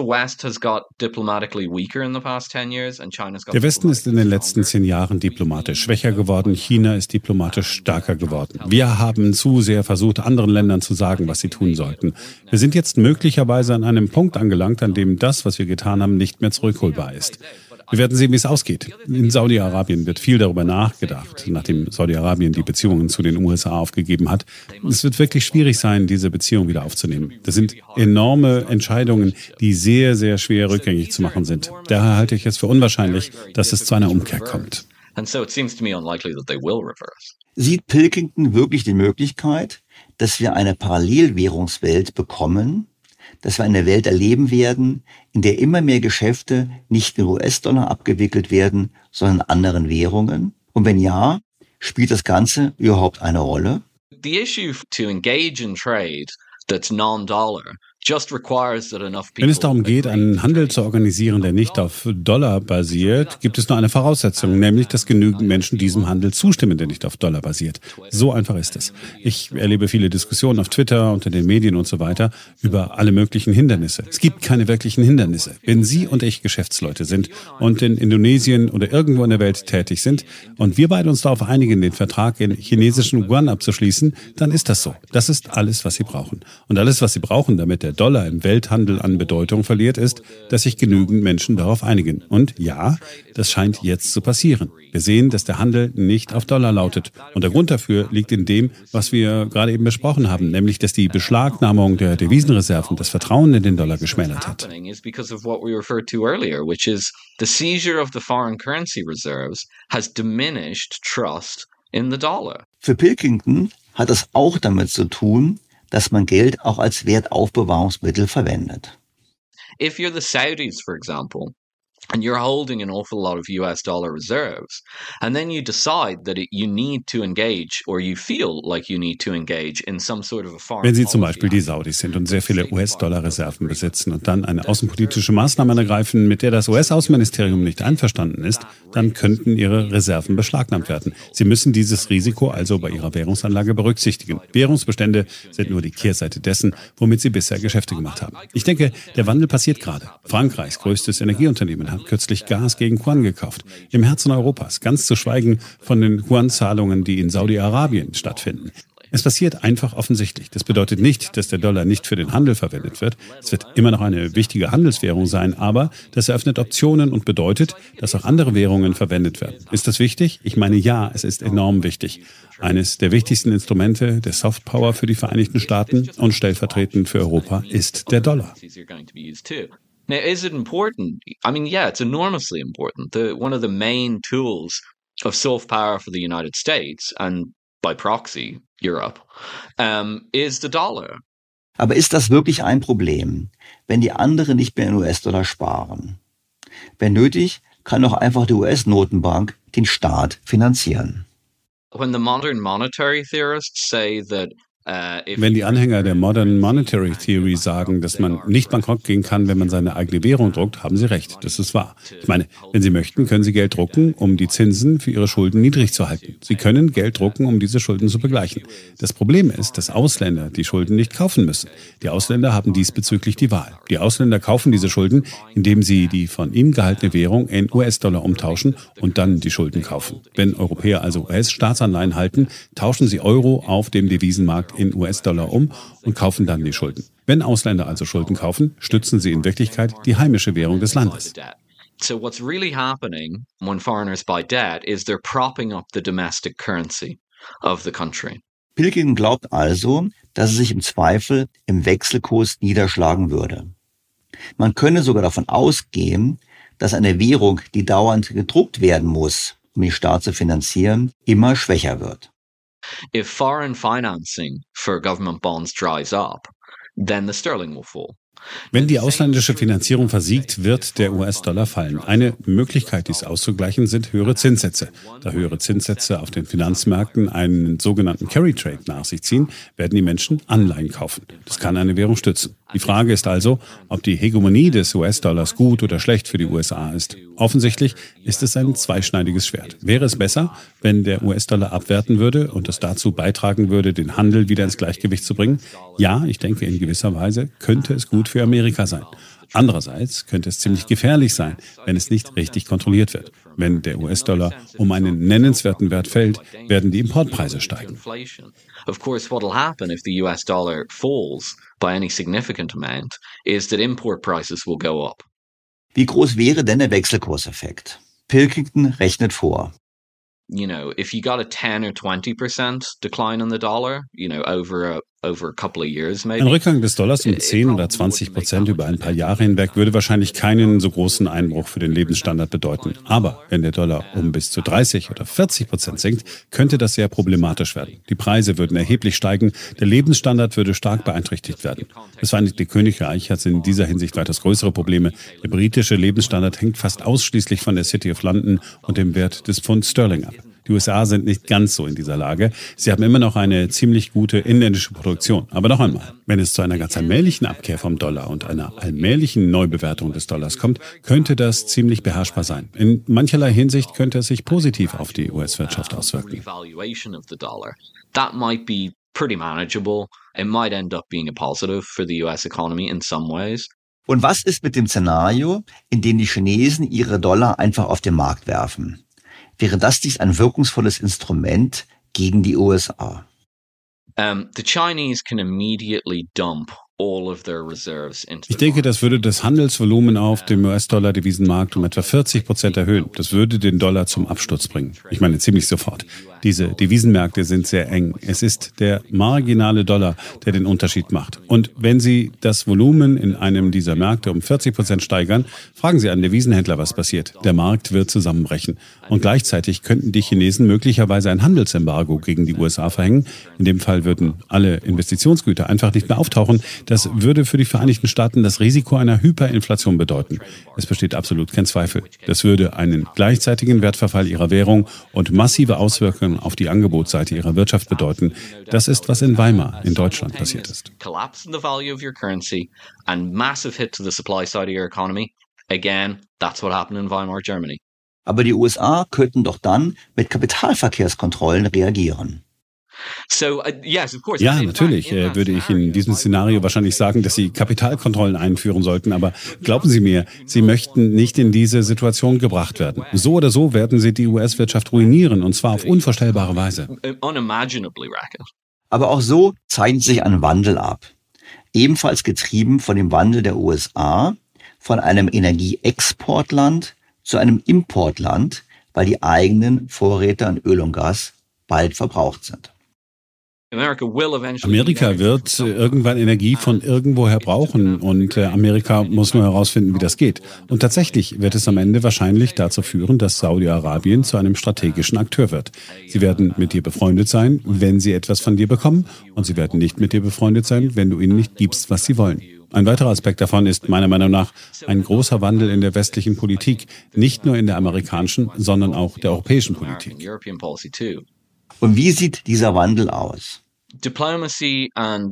Westen ist in den letzten zehn Jahren diplomatisch schwächer geworden, China ist diplomatisch stärker geworden. Wir haben zu sehr versucht, anderen Ländern zu sagen, was sie tun sollten. Wir sind jetzt möglicherweise an einem Punkt angelangt, an dem das, was wir getan haben, nicht mehr zurückholbar ist. Wir werden sehen, wie es ausgeht. In Saudi-Arabien wird viel darüber nachgedacht, nachdem Saudi-Arabien die Beziehungen zu den U S A aufgegeben hat. Es wird wirklich schwierig sein, diese Beziehung wieder aufzunehmen. Das sind enorme Entscheidungen, die sehr, sehr schwer rückgängig zu machen sind. Daher halte ich es für unwahrscheinlich, dass es zu einer Umkehr kommt. Sieht Pilkington wirklich die Möglichkeit, dass wir eine Parallelwährungswelt bekommen, dass wir eine Welt erleben werden, in der immer mehr Geschäfte nicht in U S-Dollar abgewickelt werden, sondern in anderen Währungen? Und wenn ja, spielt das Ganze überhaupt eine Rolle? The issue to engage in trade that's non-dollar just requires that enough people. Wenn es darum geht, einen Handel zu organisieren, der nicht auf Dollar basiert, gibt es nur eine Voraussetzung, nämlich, dass genügend Menschen diesem Handel zustimmen, der nicht auf Dollar basiert. So einfach ist es. Ich erlebe viele Diskussionen auf Twitter, unter den Medien und so weiter über alle möglichen Hindernisse. Es gibt keine wirklichen Hindernisse. Wenn Sie und ich Geschäftsleute sind und in Indonesien oder irgendwo in der Welt tätig sind und wir beide uns darauf einigen, den Vertrag in chinesischen Yuan abzuschließen, dann ist das so. Das ist alles, was Sie brauchen. Und alles, was Sie brauchen, damit der Dollar im Welthandel an Bedeutung verliert, ist, dass sich genügend Menschen darauf einigen. Und ja, das scheint jetzt zu passieren. Wir sehen, dass der Handel nicht auf Dollar lautet. Und der Grund dafür liegt in dem, was wir gerade eben besprochen haben, nämlich, dass die Beschlagnahmung der Devisenreserven das Vertrauen in den Dollar geschmälert hat. Für Pilkington hat es auch damit zu tun, dass man Geld auch als Wertaufbewahrungsmittel verwendet. If you're the Saudis, for example, and you're holding an awful lot of U S dollar reserves, and then you decide that it, you need to engage, or you feel like you need to engage in some sort of a foreign Wenn Sie zum Beispiel die Saudis sind und sehr viele U S-Dollar-Reserven besitzen und dann eine außenpolitische Maßnahme ergreifen, mit der das U S-Außenministerium nicht einverstanden ist, dann könnten Ihre Reserven beschlagnahmt werden. Sie müssen dieses Risiko also bei Ihrer Währungsanlage berücksichtigen. Währungsbestände sind nur die Kehrseite dessen, womit Sie bisher Geschäfte gemacht haben. Ich denke, der Wandel passiert gerade. Frankreichs größtes Energieunternehmen hat kürzlich Gas gegen Yuan gekauft. Im Herzen Europas, ganz zu schweigen von den Yuan-Zahlungen, die in Saudi-Arabien stattfinden. Es passiert einfach offensichtlich. Das bedeutet nicht, dass der Dollar nicht für den Handel verwendet wird. Es wird immer noch eine wichtige Handelswährung sein, aber das eröffnet Optionen und bedeutet, dass auch andere Währungen verwendet werden. Ist das wichtig? Ich meine, ja, es ist enorm wichtig. Eines der wichtigsten Instrumente der Softpower für die Vereinigten Staaten und stellvertretend für Europa ist der Dollar. Now, is it important? I mean, yeah, it's enormously important. The, one of the main tools of soft power for the United States and by proxy Europe um, is the dollar. Aber ist das wirklich ein Problem, wenn die anderen nicht mehr in U S-Dollar sparen? Wenn nötig, kann doch einfach die U S-Notenbank den Staat finanzieren. When the modern monetary theorists say that Wenn die Anhänger der Modern Monetary Theory sagen, dass man nicht bankrott gehen kann, wenn man seine eigene Währung druckt, haben sie recht. Das ist wahr. Ich meine, wenn sie möchten, können sie Geld drucken, um die Zinsen für ihre Schulden niedrig zu halten. Sie können Geld drucken, um diese Schulden zu begleichen. Das Problem ist, dass Ausländer die Schulden nicht kaufen müssen. Die Ausländer haben diesbezüglich die Wahl. Die Ausländer kaufen diese Schulden, indem sie die von ihnen gehaltene Währung in U S-Dollar umtauschen und dann die Schulden kaufen. Wenn Europäer also U S-Staatsanleihen halten, tauschen sie Euro auf dem Devisenmarkt in U S-Dollar um und kaufen dann die Schulden. Wenn Ausländer also Schulden kaufen, stützen sie in Wirklichkeit die heimische Währung des Landes. So what's really happening when foreigners buy debt is they're propping up the domestic currency of the country. Pilkington glaubt also, dass es sich im Zweifel im Wechselkurs niederschlagen würde. Man könne sogar davon ausgehen, dass eine Währung, die dauernd gedruckt werden muss, um den Staat zu finanzieren, immer schwächer wird. If foreign financing for government bonds dries up, then the sterling will fall. Wenn die ausländische Finanzierung versiegt, wird der U S-Dollar fallen. Eine Möglichkeit, dies auszugleichen, sind höhere Zinssätze. Da höhere Zinssätze auf den Finanzmärkten einen sogenannten Carry-Trade nach sich ziehen, werden die Menschen Anleihen kaufen. Das kann eine Währung stützen. Die Frage ist also, ob die Hegemonie des U S-Dollars gut oder schlecht für die U S A ist. Offensichtlich ist es ein zweischneidiges Schwert. Wäre es besser, wenn der U S-Dollar abwerten würde und es dazu beitragen würde, den Handel wieder ins Gleichgewicht zu bringen? Ja, ich denke, in gewisser Weise könnte es gut für Amerika sein. Andererseits könnte es ziemlich gefährlich sein, wenn es nicht richtig kontrolliert wird. Wenn der U S-Dollar um einen nennenswerten Wert fällt, werden die Importpreise steigen. Of course, what will happen if the U S dollar falls by any significant amount is that import prices will go up. Wie groß wäre denn der Wechselkurseffekt? Pilkington rechnet vor. You know, if you got a ten or twenty percent decline in the dollar, you know, over a over a couple of years maybe. Ein Rückgang des Dollars um zehn oder zwanzig Prozent über ein paar Jahre hinweg würde wahrscheinlich keinen so großen Einbruch für den Lebensstandard bedeuten. Aber wenn der Dollar um bis zu dreißig oder vierzig Prozent sinkt, könnte das sehr problematisch werden. Die Preise würden erheblich steigen, der Lebensstandard würde stark beeinträchtigt werden. Das Vereinigte Königreich hat in dieser Hinsicht weitaus größere Probleme. Der britische Lebensstandard hängt fast ausschließlich von der City of London und dem Wert des Pfund Sterling ab. Die U S A sind nicht ganz so in dieser Lage. Sie haben immer noch eine ziemlich gute inländische Produktion. Aber noch einmal, wenn es zu einer ganz allmählichen Abkehr vom Dollar und einer allmählichen Neubewertung des Dollars kommt, könnte das ziemlich beherrschbar sein. In mancherlei Hinsicht könnte es sich positiv auf die U S-Wirtschaft auswirken. That might be pretty manageable. It might end up being a positive for the U S economy in some ways. Und was ist mit dem Szenario, in dem die Chinesen ihre Dollar einfach auf den Markt werfen? Wäre das dies ein wirkungsvolles Instrument gegen die U S A? Um, the Chinese can immediately dump all of their reserves into Ich denke, das würde das Handelsvolumen auf dem U S-Dollar-Devisenmarkt um etwa vierzig Prozent erhöhen. Das würde den Dollar zum Absturz bringen. Ich meine ziemlich sofort. Diese Devisenmärkte sind sehr eng. Es ist der marginale Dollar, der den Unterschied macht. Und wenn Sie das Volumen in einem dieser Märkte um vierzig Prozent steigern, fragen Sie einen Devisenhändler, was passiert. Der Markt wird zusammenbrechen. Und gleichzeitig könnten die Chinesen möglicherweise ein Handelsembargo gegen die U S A verhängen. In dem Fall würden alle Investitionsgüter einfach nicht mehr auftauchen. Das würde für die Vereinigten Staaten das Risiko einer Hyperinflation bedeuten. Es besteht absolut kein Zweifel. Das würde einen gleichzeitigen Wertverfall ihrer Währung und massive Auswirkungen auf die Angebotsseite ihrer Wirtschaft bedeuten. Das ist, was in Weimar in Deutschland passiert ist. Collapse in the value of your currency and massive hit to the supply side of your economy. Again, that's what happened in Weimar, Germany. Aber die U S A könnten doch dann mit Kapitalverkehrskontrollen reagieren. So, uh, yes, of course. Ja, natürlich äh, würde ich in diesem Szenario wahrscheinlich sagen, dass Sie Kapitalkontrollen einführen sollten. Aber glauben Sie mir, Sie möchten nicht in diese Situation gebracht werden. So oder so werden Sie die U S-Wirtschaft ruinieren, und zwar auf unvorstellbare Weise. Unimaginably racket. Aber auch so zeichnet sich ein Wandel ab. Ebenfalls getrieben von dem Wandel der U S A, von einem Energieexportland zu einem Importland, weil die eigenen Vorräte an Öl und Gas bald verbraucht sind. Amerika wird irgendwann Energie von irgendwoher brauchen und Amerika muss nur herausfinden, wie das geht. Und tatsächlich wird es am Ende wahrscheinlich dazu führen, dass Saudi-Arabien zu einem strategischen Akteur wird. Sie werden mit dir befreundet sein, wenn sie etwas von dir bekommen, und sie werden nicht mit dir befreundet sein, wenn du ihnen nicht gibst, was sie wollen. Ein weiterer Aspekt davon ist meiner Meinung nach ein großer Wandel in der westlichen Politik, nicht nur in der amerikanischen, sondern auch der europäischen Politik. Und wie sieht dieser Wandel aus? Diplomatie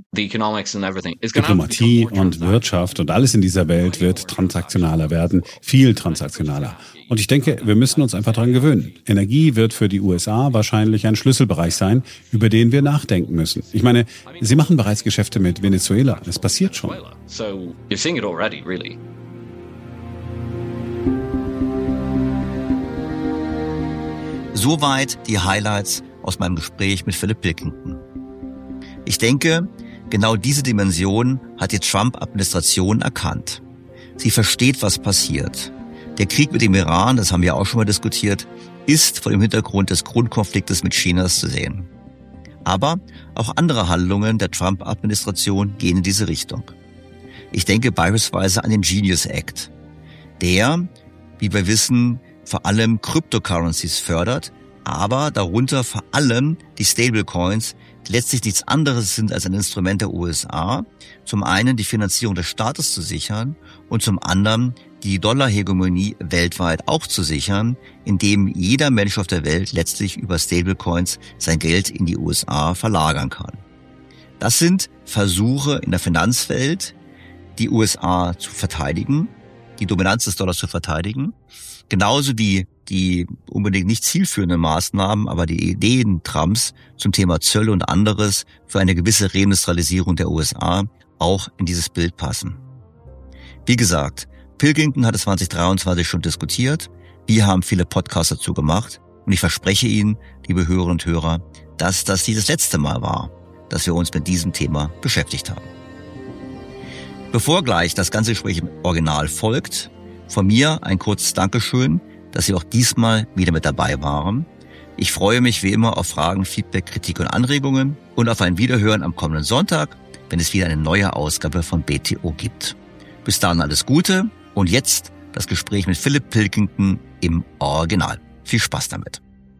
und Wirtschaft und alles in dieser Welt wird transaktionaler werden, viel transaktionaler. Und ich denke, wir müssen uns einfach daran gewöhnen. Energie wird für die U S A wahrscheinlich ein Schlüsselbereich sein, über den wir nachdenken müssen. Ich meine, sie machen bereits Geschäfte mit Venezuela. Es passiert schon. So, you're seeing it already, really. Soweit die Highlights aus meinem Gespräch mit Philip Pilkington. Ich denke, genau diese Dimension hat die Trump-Administration erkannt. Sie versteht, was passiert. Der Krieg mit dem Iran, das haben wir auch schon mal diskutiert, ist vor dem Hintergrund des Grundkonfliktes mit China zu sehen. Aber auch andere Handlungen der Trump-Administration gehen in diese Richtung. Ich denke beispielsweise an den Genius Act, der, wie wir wissen, vor allem Cryptocurrencies fördert, aber darunter vor allem die Stablecoins, die letztlich nichts anderes sind als ein Instrument der U S A, zum einen die Finanzierung des Staates zu sichern und zum anderen die Dollarhegemonie weltweit auch zu sichern, indem jeder Mensch auf der Welt letztlich über Stablecoins sein Geld in die U S A verlagern kann. Das sind Versuche in der Finanzwelt, die U S A zu verteidigen, die Dominanz des Dollars zu verteidigen, genauso wie die unbedingt nicht zielführenden Maßnahmen, aber die Ideen Trumps zum Thema Zölle und anderes für eine gewisse Reindustrialisierung der U S A auch in dieses Bild passen. Wie gesagt, Pilkington hat es zwanzig dreiundzwanzig schon diskutiert. Wir haben viele Podcasts dazu gemacht und ich verspreche Ihnen, liebe Hörerinnen und Hörer, dass das nicht das letzte Mal war, dass wir uns mit diesem Thema beschäftigt haben. Bevor gleich das ganze Gespräch im Original folgt, von mir ein kurzes Dankeschön, dass Sie auch diesmal wieder mit dabei waren. Ich freue mich wie immer auf Fragen, Feedback, Kritik und Anregungen und auf ein Wiederhören am kommenden Sonntag, wenn es wieder eine neue Ausgabe von B T O gibt. Bis dahin alles Gute und jetzt das Gespräch mit Philip Pilkington im Original. Viel Spaß damit.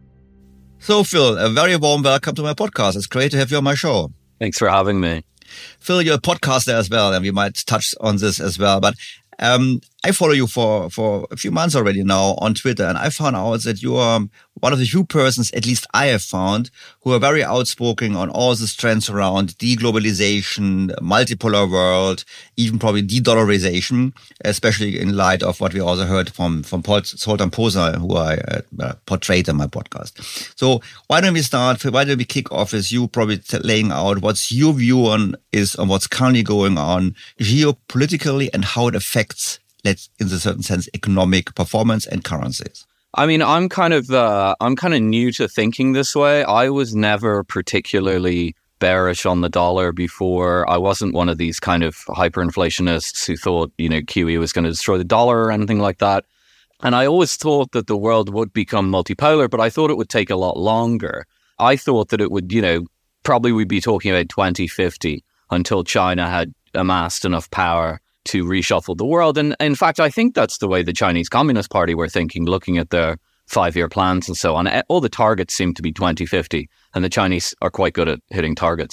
So Phil, a very warm welcome to my podcast. It's great to have you on my show. Thanks for having me. Phil, you're a podcaster as well, and we might touch on this as well, but Um, I follow you for, for a few months already now on Twitter, and I found out that you are one of the few persons, at least I have found, who are very outspoken on all these trends around deglobalization, multipolar world, even probably de-dollarization, especially in light of what we also heard from, from Paul Zoltan Pozsar, who I uh, portrayed in my podcast. So why don't we start, why don't we kick off with you probably laying out what's your view on is on what's currently going on geopolitically and how it affects, let's, in a certain sense, economic performance and currencies. I mean, I'm kind of uh, I'm kind of new to thinking this way. I was never particularly bearish on the dollar before. I wasn't one of these kind of hyperinflationists who thought, you know, Q E was going to destroy the dollar or anything like that. And I always thought that the world would become multipolar, but I thought it would take a lot longer. I thought that it would, you know, probably we'd be talking about twenty fifty until China had amassed enough power to reshuffle the world. And in fact, I think that's the way the Chinese Communist Party were thinking, looking at their five-year plans and so on. All the targets seem to be twenty fifty, and the Chinese are quite good at hitting targets.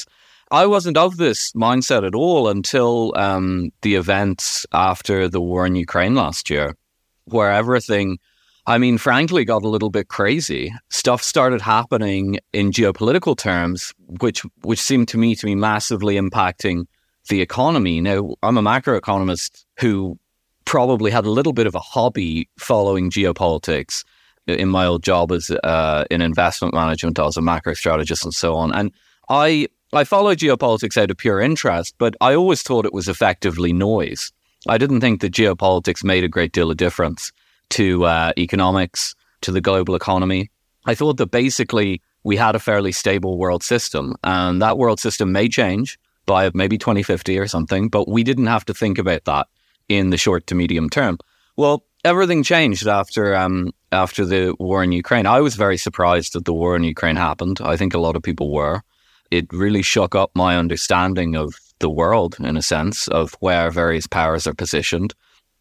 I wasn't of this mindset at all until um, the events after the war in Ukraine last year, where everything, I mean, frankly, got a little bit crazy. Stuff started happening in geopolitical terms, which which seemed to me to be massively impacting the economy. Now, I'm a macroeconomist who probably had a little bit of a hobby following geopolitics in my old job as uh, in investment management, as a macro strategist and so on. And I I follow geopolitics out of pure interest, but I always thought it was effectively noise. I didn't think that geopolitics made a great deal of difference to uh, economics, to the global economy. I thought that basically we had a fairly stable world system, and that world system may change by maybe twenty fifty or something, but we didn't have to think about that in the short to medium term. Well, everything changed after um, after the war in Ukraine. I was very surprised that the war in Ukraine happened. I think a lot of people were. It really shook up my understanding of the world, in a sense, of where various powers are positioned.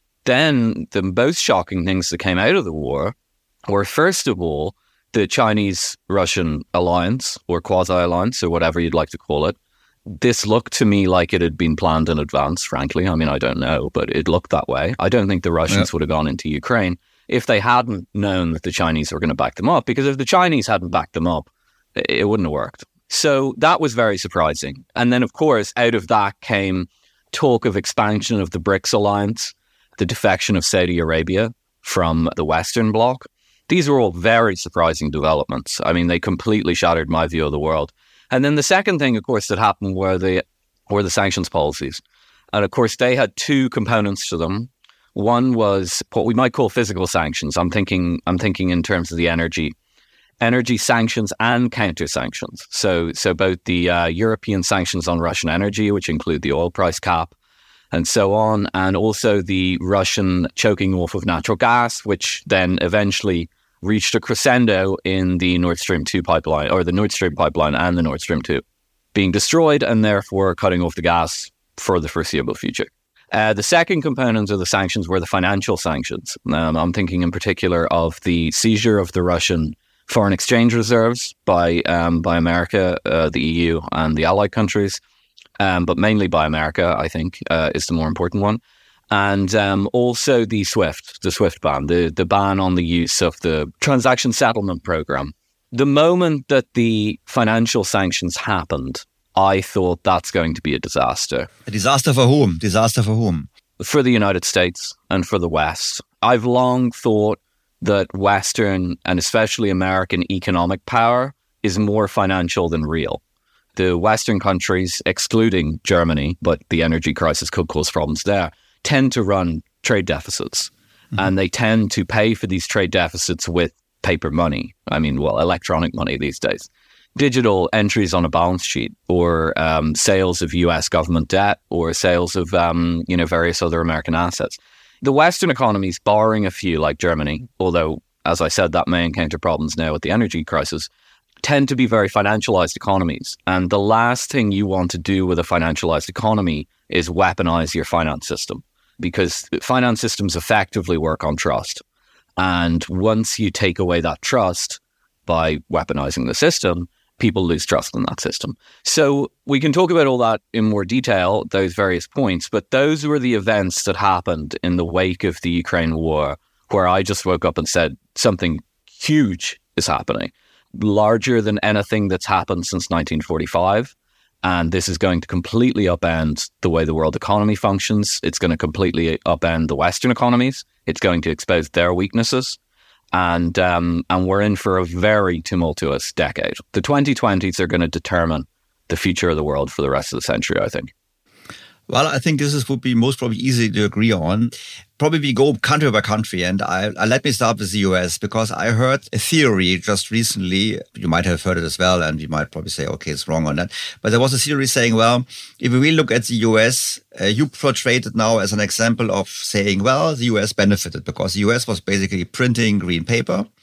Then the most shocking things that came out of the war were, first of all, the Chinese-Russian alliance, or quasi-alliance, or whatever you'd like to call it. This looked to me like it had been planned in advance, frankly. I mean, I don't know, but it looked that way. I don't think the Russians yeah. would have gone into Ukraine if they hadn't known that the Chinese were going to back them up, because if the Chinese hadn't backed them up, it wouldn't have worked. So that was very surprising. And then, of course, out of that came talk of expansion of the BRICS alliance, the defection of Saudi Arabia from the Western Bloc. These were all very surprising developments. I mean, they completely shattered my view of the world. And then the second thing, of course, that happened were the were the sanctions policies. And of course, they had two components to them. One was what we might call physical sanctions. I'm thinking I'm thinking in terms of the energy. Energy sanctions and counter sanctions. So, so both the uh, European sanctions on Russian energy, which include the oil price cap and so on, and also the Russian choking off of natural gas, which then eventually reached a crescendo in the Nord Stream two pipeline, or the Nord Stream pipeline and the Nord Stream two being destroyed, and therefore cutting off the gas for the foreseeable future. Uh, the second component of the sanctions were the financial sanctions. Um, I'm thinking in particular of the seizure of the Russian foreign exchange reserves by um, by America, uh, the E U, and the allied countries, um, but mainly by America, I think, uh, is the more important one. And um, also the SWIFT, the SWIFT ban, the, the ban on the use of the transaction settlement program. The moment that the financial sanctions happened, I thought that's going to be a disaster. A disaster for whom? Disaster for whom? For the United States and for the West. I've long thought that Western and especially American economic power is more financial than real. The Western countries, excluding Germany, but the energy crisis could cause problems there, tend to run trade deficits. Mm-hmm. And they tend to pay for these trade deficits with paper money. I mean, well, electronic money these days. Digital entries on a balance sheet, or um, sales of U S government debt, or sales of um, you know various other American assets. The Western economies, barring a few like Germany, although, as I said, that may encounter problems now with the energy crisis, tend to be very financialized economies. And the last thing you want to do with a financialized economy is weaponize your finance system, because finance systems effectively work on trust. And once you take away that trust by weaponizing the system, people lose trust in that system. So we can talk about all that in more detail, those various points, but those were the events that happened in the wake of the Ukraine war, where I just woke up and said something huge is happening, larger than anything that's happened since nineteen forty-five. And this is going to completely upend the way the world economy functions. It's going to completely upend the Western economies. It's going to expose their weaknesses. And um, and we're in for a very tumultuous decade. The twenty twenties are going to determine the future of the world for the rest of the century, I think. Well, I think this is, would be most probably easy to agree on. Probably we go country by country, and I, I let me start with the U S, because I heard a theory just recently. You might have heard it as well, and you might probably say, okay, it's wrong on that. But there was a theory saying, well, if we look at the U S, uh, you portrayed it now as an example of saying, well, the U S benefited because the U S was basically printing green paper,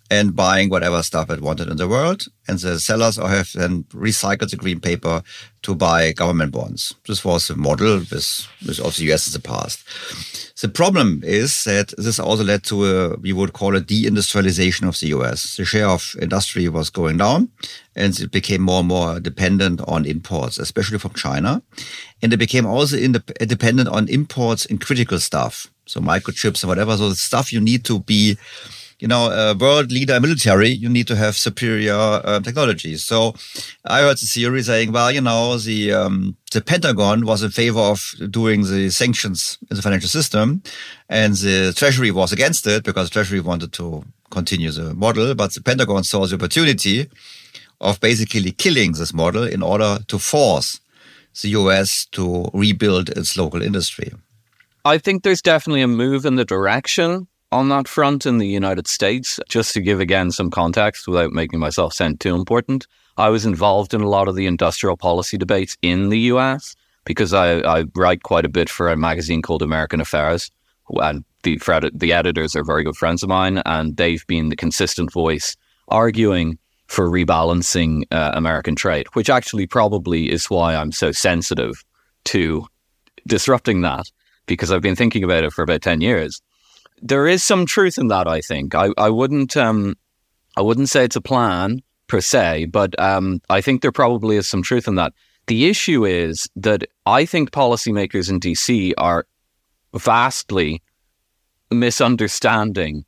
and buying whatever stuff it wanted in the world. And the sellers have then recycled the green paper to buy government bonds. This was the model with, with of the U S in the past. The problem is that this also led to a, we would call it deindustrialization of the U S. The share of industry was going down, and it became more and more dependent on imports, especially from China. And it became also indep- dependent on imports in critical stuff, so microchips and whatever. So the stuff you need to be, you know, a world leader military, you need to have superior uh, technology. So I heard the theory saying, well, you know, the um, the Pentagon was in favor of doing the sanctions in the financial system, and the Treasury was against it because the Treasury wanted to continue the model. But the Pentagon saw the opportunity of basically killing this model in order to force the U S to rebuild its local industry. I think there's definitely a move in the direction on that front in the United States. Just to give again some context without making myself sound too important, I was involved in a lot of the industrial policy debates in the U S because I, I write quite a bit for a magazine called American Affairs, and the, the editors are very good friends of mine, and they've been the consistent voice arguing for rebalancing uh, American trade, which actually probably is why I'm so sensitive to disrupting that, because I've been thinking about it for about ten years. There is some truth in that, I think. I, I wouldn't um, I wouldn't say it's a plan per se, but um, I think there probably is some truth in that. The issue is that I think policymakers in D C are vastly misunderstanding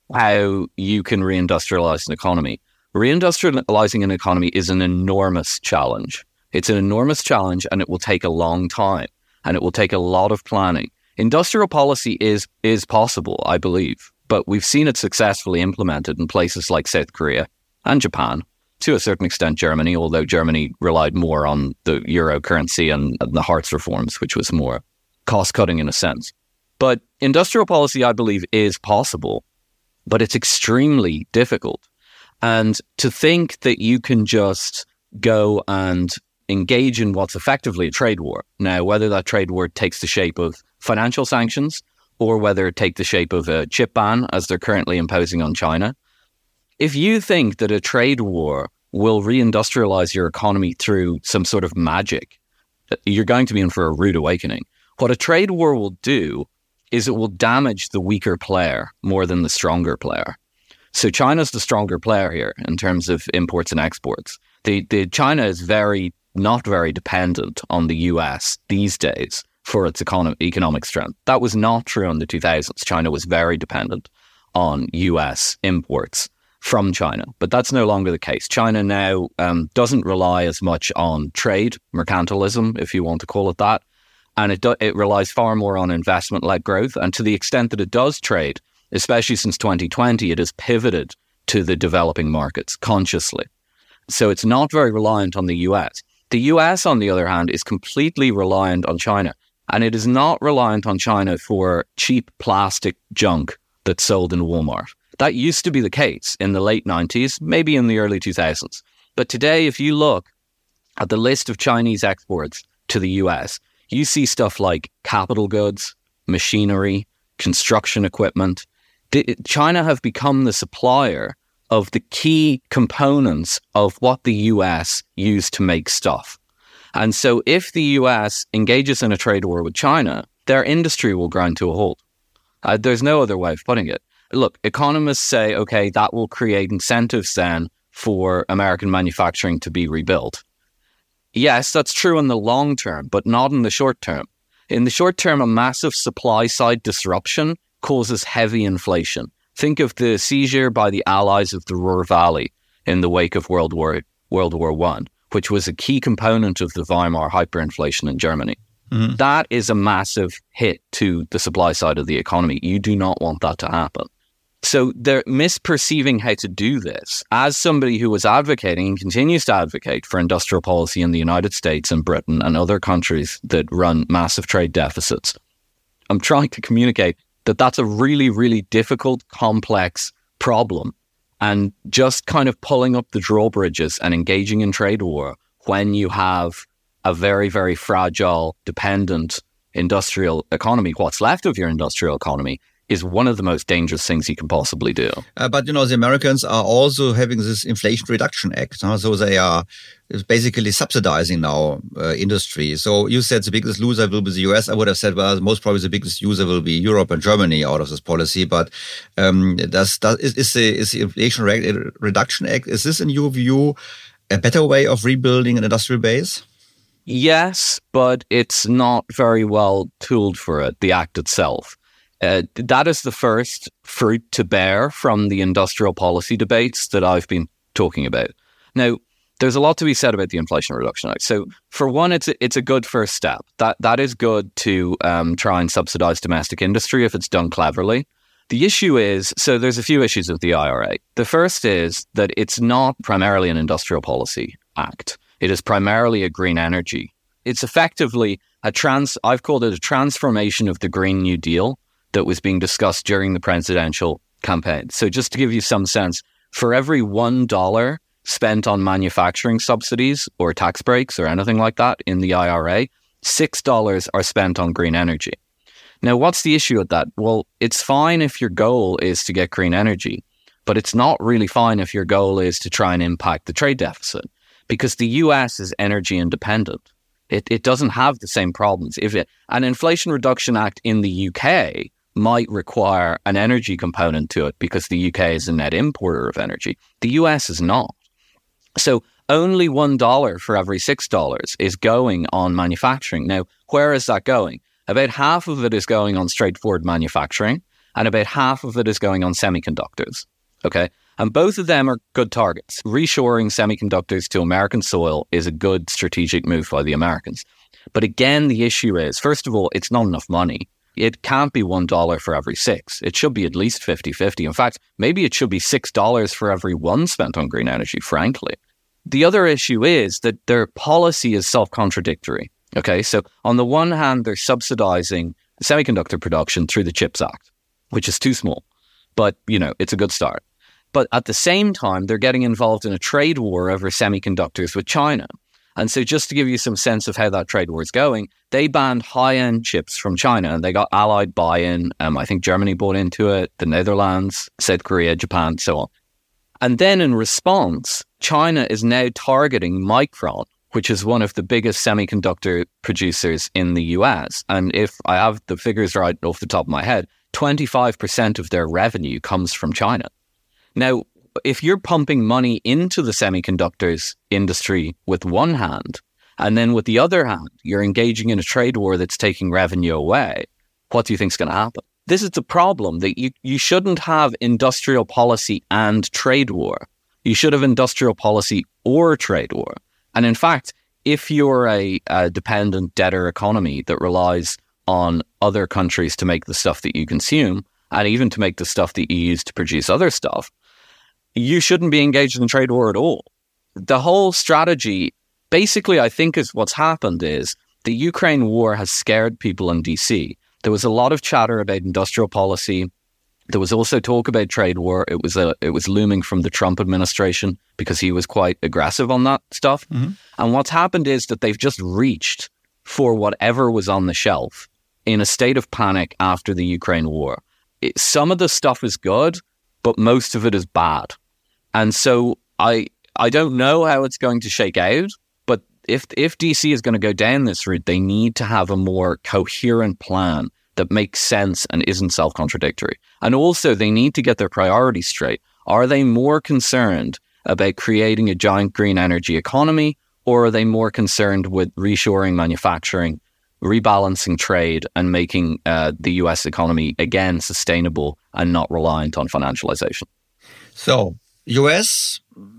how you can reindustrialize an economy. Reindustrializing an economy is an enormous challenge. It's an enormous challenge, and it will take a long time, and it will take a lot of planning. Industrial policy is is possible, I believe, but we've seen it successfully implemented in places like South Korea and Japan, to a certain extent Germany, although Germany relied more on the euro currency and, and the Hartz reforms, which was more cost-cutting in a sense. But industrial policy, I believe, is possible, but it's extremely difficult. And to think that you can just go and engage in what's effectively a trade war. Now, whether that trade war takes the shape of financial sanctions or whether it take the shape of a chip ban, as they're currently imposing on China, if you think that a trade war will reindustrialize your economy through some sort of magic, you're going to be in for a rude awakening. What a trade war will do is it will damage the weaker player more than the stronger player. So China's the stronger player here in terms of imports and exports. The, the China is very, not very dependent on the U S these days for its econo- economic strength. That was not true in the two thousands. China was very dependent on U S imports from China, but that's no longer the case. China now um, doesn't rely as much on trade, mercantilism, if you want to call it that, and it do- it relies far more on investment-led growth. And to the extent that it does trade, especially since twenty twenty, it has pivoted to the developing markets consciously. So it's not very reliant on the U S. The U S, on the other hand, is completely reliant on China. And it is not reliant on China for cheap plastic junk that's sold in Walmart. That used to be the case in the late nineties, maybe in the early two thousands. But today, if you look at the list of Chinese exports to the U S, you see stuff like capital goods, machinery, construction equipment. China have become the supplier of the key components of what the U S used to make stuff. And so if the U S engages in a trade war with China, their industry will grind to a halt. Uh, there's no other way of putting it. Look, economists say, okay, that will create incentives then for American manufacturing to be rebuilt. Yes, that's true in the long term, but not in the short term. In the short term, a massive supply side disruption causes heavy inflation. Think of the seizure by the allies of the Ruhr Valley in the wake of World War World War One, which was a key component of the Weimar hyperinflation in Germany. Mm-hmm. That is a massive hit to the supply side of the economy. You do not want that to happen. So they're misperceiving how to do this. As somebody who was advocating and continues to advocate for industrial policy in the United States and Britain and other countries that run massive trade deficits, I'm trying to communicate that that's a really, really difficult, complex problem. And just kind of pulling up the drawbridges and engaging in trade war when you have a very, very fragile, dependent industrial economy, what's left of your industrial economy, is one of the most dangerous things you can possibly do. Uh, but, you know, the Americans are also having this Inflation Reduction Act. Huh? So they are basically subsidizing now uh, industry. So you said the biggest loser will be the U S. I would have said, well, most probably the biggest user will be Europe and Germany out of this policy. But um, does, does, is, is, the, is the Inflation Re- Reduction Act, is this in your view a better way of rebuilding an industrial base? Yes, but it's not very well tooled for it, the act itself. Uh, that is the first fruit to bear from the industrial policy debates that I've been talking about. Now, there's a lot to be said about the Inflation Reduction Act. So, for one, it's a, it's a good first step. That that is good to um, try and subsidize domestic industry if it's done cleverly. The issue is, so there's a few issues with the I R A. The first is that it's not primarily an industrial policy act. It is primarily a green energy. It's effectively a trans, I've called it a transformation of the Green New Deal that was being discussed during the presidential campaign. So just to give you some sense, for every one dollar spent on manufacturing subsidies or tax breaks or anything like that in the I R A, six dollars are spent on green energy. Now, what's the issue with that? Well, it's fine if your goal is to get green energy, but it's not really fine if your goal is to try and impact the trade deficit, because the U S is energy independent. It it doesn't have the same problems. If it, an Inflation Reduction Act in the U K might require an energy component to it because the U K is a net importer of energy, the U S is not. So only one dollar for every six dollars is going on manufacturing. Now, where is that going? About half of it is going on straightforward manufacturing, and about half of it is going on semiconductors. Okay? And both of them are good targets. Reshoring semiconductors to American soil is a good strategic move by the Americans. But again, the issue is, first of all, it's not enough money. It can't be one dollar for every six. It should be at least fifty-fifty. In fact, maybe it should be six dollars for every one spent on green energy, frankly. The other issue is that their policy is self-contradictory. Okay, so on the one hand, they're subsidizing semiconductor production through the CHIPS Act, which is too small. But, you know, it's a good start. But at the same time, they're getting involved in a trade war over semiconductors with China. And so just to give you some sense of how that trade war is going, they banned high-end chips from China and they got allied buy-in. Um, I think Germany bought into it, the Netherlands, South Korea, Japan, so on. And then in response, China is now targeting Micron, which is one of the biggest semiconductor producers in the U S. And if I have the figures right off the top of my head, twenty-five percent of their revenue comes from China. Now, if you're pumping money into the semiconductors industry with one hand, and then with the other hand, you're engaging in a trade war that's taking revenue away, what do you think is going to happen? This is the problem, that you, you shouldn't have industrial policy and trade war. You should have industrial policy or trade war. And in fact, if you're a, a dependent debtor economy that relies on other countries to make the stuff that you consume, and even to make the stuff that you use to produce other stuff, you shouldn't be engaged in trade war at all. The whole strategy, basically, I think is what's happened is the Ukraine war has scared people in D C. There was a lot of chatter about industrial policy. There was also talk about trade war. It was a, it was looming from the Trump administration because he was quite aggressive on that stuff. Mm-hmm. And what's happened is that they've just reached for whatever was on the shelf in a state of panic after the Ukraine war. It, some of the stuff is good, but most of it is bad. And so I I don't know how it's going to shake out, but if if D C is going to go down this route, they need to have a more coherent plan that makes sense and isn't self-contradictory. And also, they need to get their priorities straight. Are they more concerned about creating a giant green energy economy, or are they more concerned with reshoring manufacturing, rebalancing trade, and making uh, the U S economy, again, sustainable and not reliant on financialization? So, U S,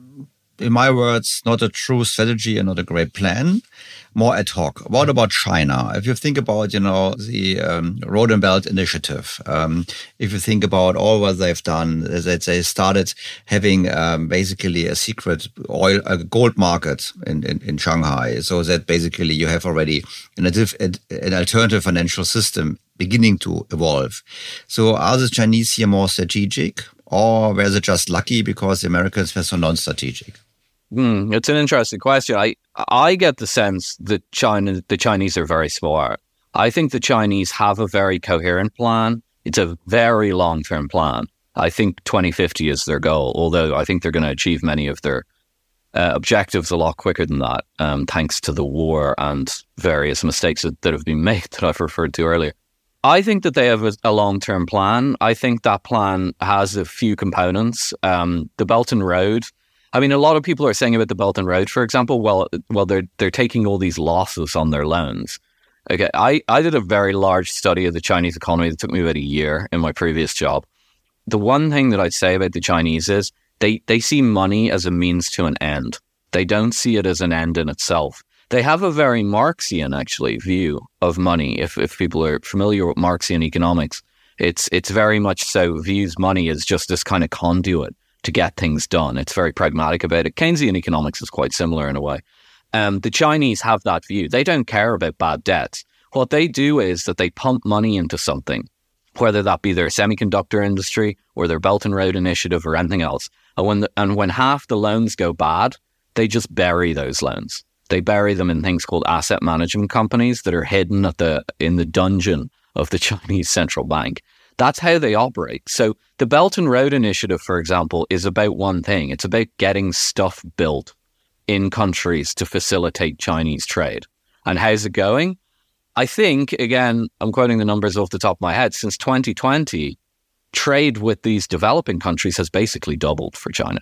in my words, not a true strategy and not a great plan, more ad hoc. What about China? If you think about, you know, the um, Road and Belt Initiative, um, if you think about all what they've done, that they started having um, basically a secret oil, a gold market in, in, in Shanghai, so that basically you have already an, an alternative financial system beginning to evolve. So are the Chinese here more strategic, or were they just lucky because the Americans were so non-strategic? Mm, it's an interesting question. I I get the sense that China, the Chinese are very smart. I think the Chinese have a very coherent plan. It's a very long-term plan. I think twenty fifty is their goal, although I think they're going to achieve many of their uh, objectives a lot quicker than that, um, thanks to the war and various mistakes that, that have been made that I've referred to earlier. I think that they have a, a long-term plan. I think that plan has a few components. Um, the Belt and Road. I mean, a lot of people are saying about the Belt and Road, for example, well, well, they're they're taking all these losses on their loans. Okay, I, I did a very large study of the Chinese economy that took me about a year in my previous job. The one thing that I'd say about the Chinese is they, they see money as a means to an end. They don't see it as an end in itself. They have a very Marxian, actually, view of money. If if people are familiar with Marxian economics, it's it's very much so views money as just this kind of conduit to get things done. It's very pragmatic about it. Keynesian economics is quite similar in a way. Um, the Chinese have that view. They don't care about bad debts. What they do is that they pump money into something, whether that be their semiconductor industry or their Belt and Road Initiative or anything else. And when the, and when half the loans go bad, they just bury those loans. They bury them in things called asset management companies that are hidden at the in the dungeon of the Chinese central bank. That's how they operate. So the Belt and Road Initiative, for example, is about one thing. It's about getting stuff built in countries to facilitate Chinese trade. And how's it going? I think, again, I'm quoting the numbers off the top of my head, since twenty twenty, trade with these developing countries has basically doubled for China.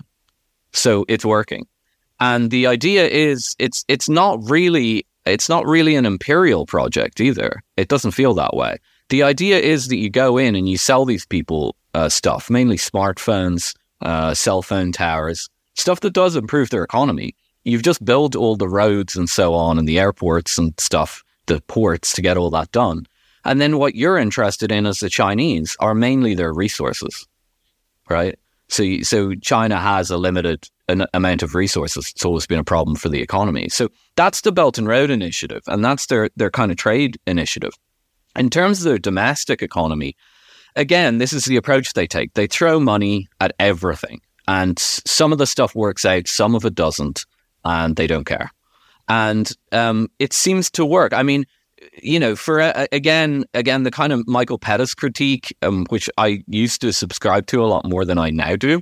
So it's working. And the idea is it's it's not really it's not really an imperial project either. It doesn't feel that way. The idea is that you go in and you sell these people uh, stuff, mainly smartphones, uh, cell phone towers, stuff that does improve their economy. You've just built all the roads and so on and the airports and stuff, the ports to get all that done. And then what you're interested in as the Chinese are mainly their resources, right? So, so China has a limited an amount of resources. It's always been a problem for the economy. So that's the Belt and Road Initiative, and that's their their kind of trade initiative. In terms of their domestic economy, again, this is the approach they take. They throw money at everything, and some of the stuff works out, some of it doesn't, and they don't care. And um, it seems to work. I mean, you know, for uh, again, again, the kind of Michael Pettis critique, um, which I used to subscribe to a lot more than I now do,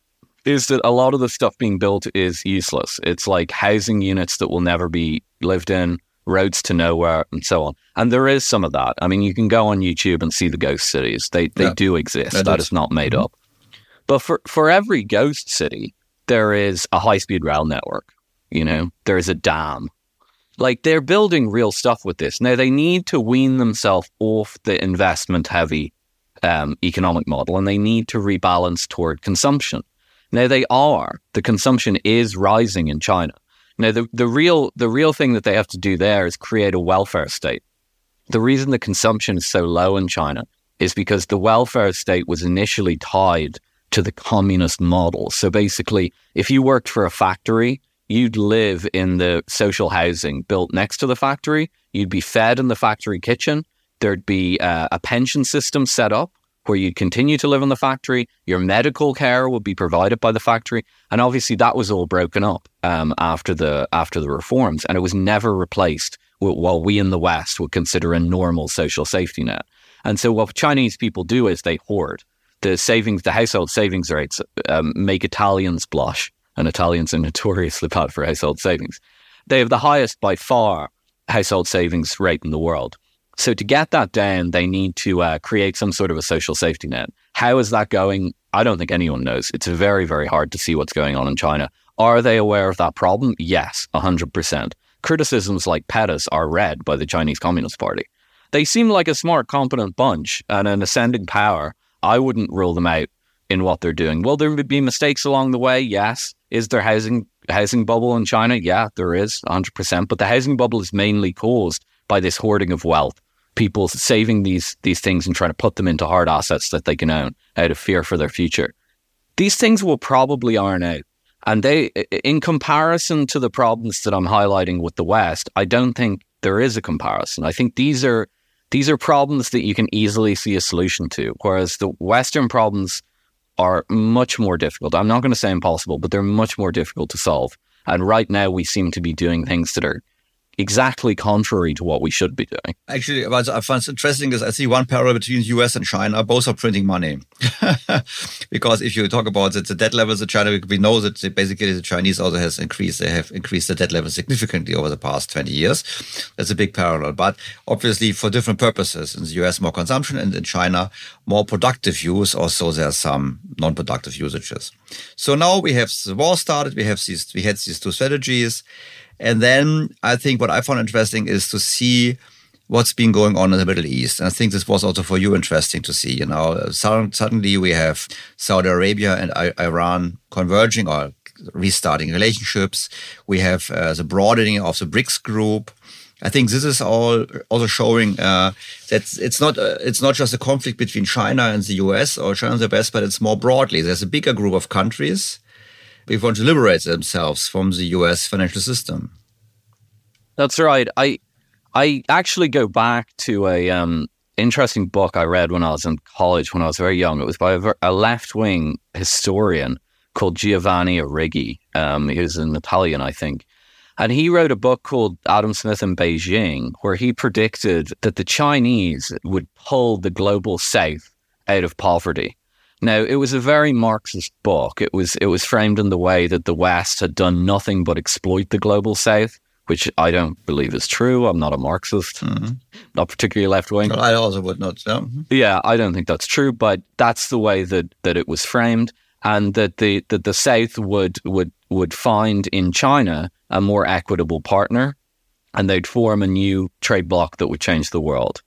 is that a lot of the stuff being built is useless. It's like housing units that will never be lived in, roads to nowhere, and so on. And there is some of that. I mean, you can go on YouTube and see the ghost cities. They they yeah, do exist. That, that is not made mm-hmm. up. But for, for every ghost city, there is a high-speed rail network. You know, there is a dam. Like, they're building real stuff with this. Now, they need to wean themselves off the investment-heavy um, economic model, and they need to rebalance toward consumption. Now, they are. The consumption is rising in China. Now, the, the real the real thing that they have to do there is create a welfare state. The reason the consumption is so low in China is because the welfare state was initially tied to the communist model. So basically, if you worked for a factory, you'd live in the social housing built next to the factory. You'd be fed in the factory kitchen. There'd be uh, a pension system set up where you'd continue to live in the factory. Your medical care would be provided by the factory. And obviously that was all broken up um, after the after the reforms. And it was never replaced with what we in the West would consider a normal social safety net. And so what Chinese people do is they hoard. The savings, the household savings rates um, make Italians blush. And Italians are notoriously bad for household savings. They have the highest by far household savings rate in the world. So to get that down, they need to uh, create some sort of a social safety net. How is that going? I don't think anyone knows. It's very, very hard to see what's going on in China. Are they aware of that problem? Yes, one hundred percent. Criticisms like Pettis are read by the Chinese Communist Party. They seem like a smart, competent bunch and an ascending power. I wouldn't rule them out in what they're doing. Will there be mistakes along the way? Yes. Is there housing housing bubble in China? Yeah, there is, one hundred percent. But the housing bubble is mainly caused by this hoarding of wealth. People saving these these things and trying to put them into hard assets that they can own out of fear for their future. These things will probably iron out. And they, in comparison to the problems that I'm highlighting with the West, I don't think there is a comparison. I think these are these are problems that you can easily see a solution to, whereas the Western problems are much more difficult. I'm not going to say impossible, but they're much more difficult to solve. And right now we seem to be doing things that are, exactly contrary to what we should be doing. Actually, what I find interesting is I see one parallel between U S and China. Both are printing money. Because if you talk about the debt levels of China, we know that basically the Chinese also has increased. They have increased the debt level significantly over the past twenty years. That's a big parallel. But obviously for different purposes. In the U S, more consumption, and in China, more productive use. Also, there are some non-productive usages. So now we have the war started. We have these, we had these two strategies. And then I think what I found interesting is to see what's been going on in the Middle East. And I think this was also for you interesting to see. You know, suddenly we have Saudi Arabia and Iran converging or restarting relationships. We have uh, the broadening of the BRICS group. I think this is all also showing uh, that it's not uh, it's not just a conflict between China and the U S or China and the West, but it's more broadly. There's a bigger group of countries who want to liberate themselves from the U S financial system. That's right. I I actually go back to a um, interesting book I read when I was in college, when I was very young. It was by a, a left-wing historian called Giovanni Arrighi. Um, he was an Italian, I think. And he wrote a book called Adam Smith in Beijing, where he predicted that the Chinese would pull the global South out of poverty. Now, it was a very Marxist book. It was it was framed in the way that the West had done nothing but exploit the global South, which I don't believe is true. I'm not a Marxist, mm-hmm. not particularly left-wing. Well, I also would not. No. Yeah, I don't think that's true, but that's the way that, that it was framed, and that the that the South would would would find in China a more equitable partner, and they'd form a new trade bloc that would change the world.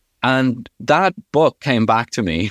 And that book came back to me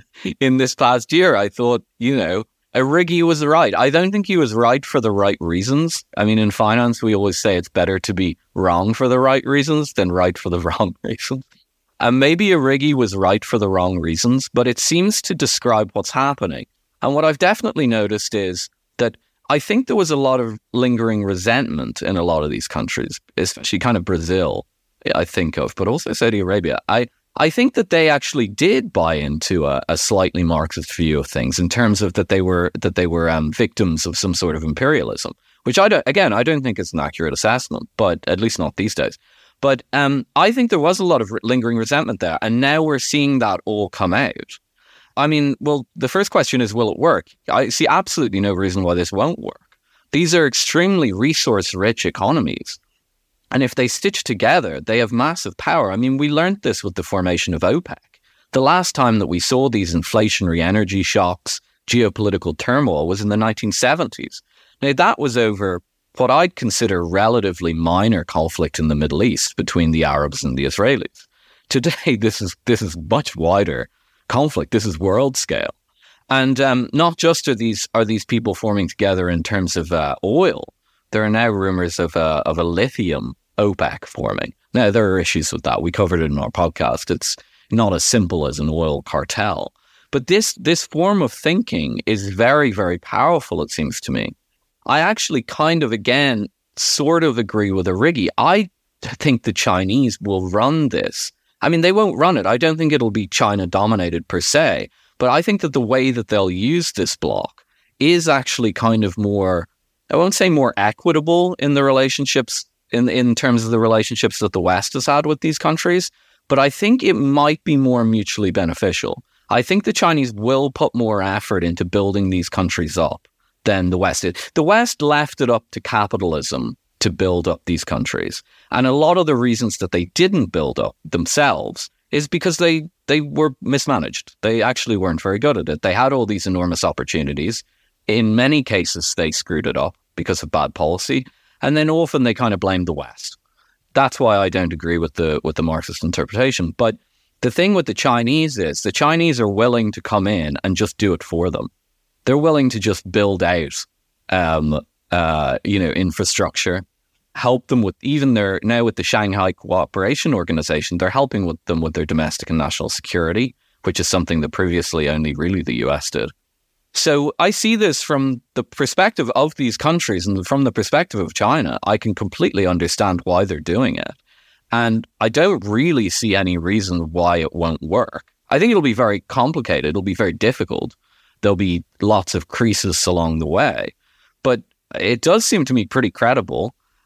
in this past year. I thought, you know, Arrighi was right. I don't think he was right for the right reasons. I mean, in finance, we always say it's better to be wrong for the right reasons than right for the wrong reasons. And maybe Arrighi was right for the wrong reasons, but it seems to describe what's happening. And what I've definitely noticed is that I think there was a lot of lingering resentment in a lot of these countries, especially kind of Brazil, I think of, but also Saudi Arabia. I I think that they actually did buy into a, a slightly Marxist view of things in terms of that they were that they were um, victims of some sort of imperialism, which I don't, again, I don't think is an accurate assessment, but at least not these days. But um, I think there was a lot of lingering resentment there, and now we're seeing that all come out. I mean, well, the first question is, will it work? I see absolutely no reason why this won't work. These are extremely resource-rich economies. And if they stitch together, they have massive power. I mean, we learned this with the formation of OPEC. The last time that we saw these inflationary energy shocks, geopolitical turmoil, was in the nineteen seventies. Now, that was over what I'd consider relatively minor conflict in the Middle East between the Arabs and the Israelis. Today, this is this is much wider conflict. This is world scale. And um, not just are these are these people forming together in terms of uh, oil. There are now rumors of a, of a lithium OPEC forming. Now, there are issues with that. We covered it in our podcast. It's not as simple as an oil cartel. But this this form of thinking is very, very powerful, it seems to me. I actually kind of, again, sort of agree with Arrighi. I think the Chinese will run this. I mean, they won't run it. I don't think it'll be China-dominated per se. But I think that the way that they'll use this bloc is actually kind of more, I won't say more equitable in the relationships, in in terms of the relationships that the West has had with these countries, but I think it might be more mutually beneficial. I think the Chinese will put more effort into building these countries up than the West did. The West left it up to capitalism to build up these countries. And a lot of the reasons that they didn't build up themselves is because they, they were mismanaged. They actually weren't very good at it. They had all these enormous opportunities. In many cases, they screwed it up because of bad policy. And then often they kind of blamed the West. That's why I don't agree with the with the Marxist interpretation. But the thing with the Chinese is the Chinese are willing to come in and just do it for them. They're willing to just build out, um, uh, you know, infrastructure, help them with even their, now with the Shanghai Cooperation Organization, they're helping with them with their domestic and national security, which is something that previously only really the U S did. So I see this from the perspective of these countries and from the perspective of China. I can completely understand why they're doing it. And I don't really see any reason why it won't work. I think it'll be very complicated. It'll be very difficult. There'll be lots of creases along the way. But it does seem to me pretty credible.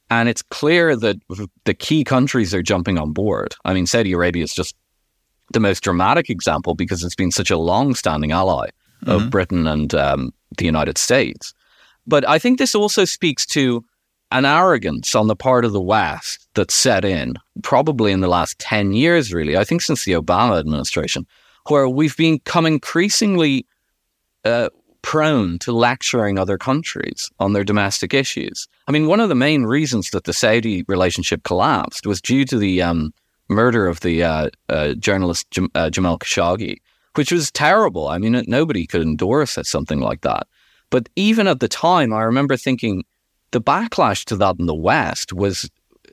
And it's clear that the key countries are jumping on board. I mean, Saudi Arabia is just the most dramatic example because it's been such a long-standing ally mm-hmm. of Britain and um, the United States. But I think this also speaks to an arrogance on the part of the West that set in probably in the last ten years, really. I think since the Obama administration, where we've become increasingly uh, prone to lecturing other countries on their domestic issues. I mean, one of the main reasons that the Saudi relationship collapsed was due to the um, murder of the uh, uh, journalist Jam- uh, Jamal Khashoggi, which was terrible. I mean, nobody could endorse something like that. But even at the time, I remember thinking the backlash to that in the West was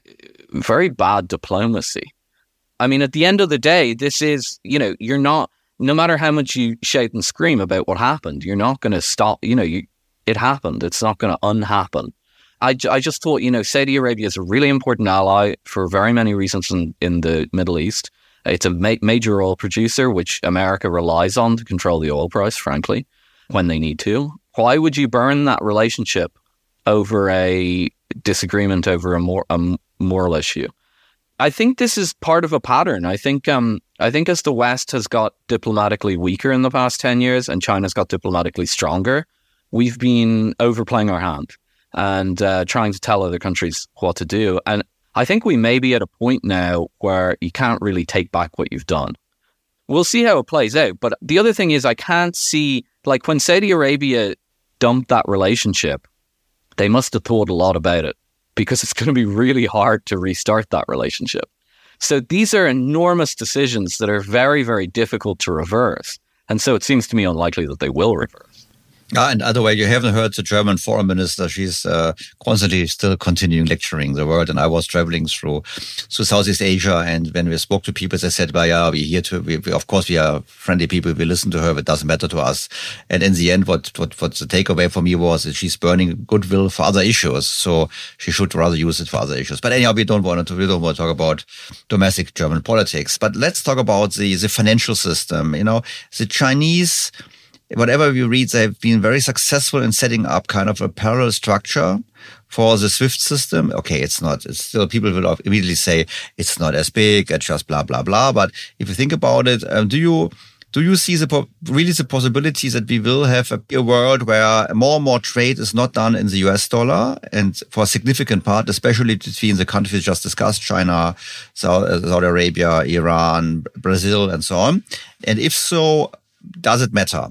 very bad diplomacy. I mean, at the end of the day, this is, you know, you're not, no matter how much you shout and scream about what happened, you're not going to stop, you know, you, it happened. It's not going to unhappen. I, I just thought, you know, Saudi Arabia is a really important ally for very many reasons in, in the Middle East. It's a ma- major oil producer, which America relies on to control the oil price, frankly, when they need to. Why would you burn that relationship over a disagreement over a, mor- a moral issue? I think this is part of a pattern. I think um, I think as the West has got diplomatically weaker in the past ten years and China's got diplomatically stronger, we've been overplaying our hand and uh, trying to tell other countries what to do. And I think we may be at a point now where you can't really take back what you've done. We'll see how it plays out. But the other thing is I can't see, like when Saudi Arabia dumped that relationship, they must have thought a lot about it, because it's going to be really hard to restart that relationship. So these are enormous decisions that are very, very difficult to reverse. And so it seems to me unlikely that they will reverse. Ah, and other way, you haven't heard the German foreign minister. She's uh, constantly still continuing lecturing the world. And I was traveling through, through Southeast Asia. And when we spoke to people, they said, well, yeah, we're here to, we, we, of course, we are friendly people. We listen to her, but it doesn't matter to us. And in the end, what, what, what the takeaway for me was that she's burning goodwill for other issues. So she should rather use it for other issues. But anyhow, we don't want to, we don't want to talk about domestic German politics. But let's talk about the, the financial system. You know, the Chinese, whatever we read, they've been very successful in setting up kind of a parallel structure for the SWIFT system. Okay, it's not, it's still, people will immediately say it's not as big, it's just blah, blah, blah. But if you think about it, um, do you, do you see the, really the possibility that we will have a, a world where more and more trade is not done in the U S dollar, and for a significant part, especially between the countries just discussed, China, Saudi Arabia, Iran, Brazil, and so on? And if so, does it matter?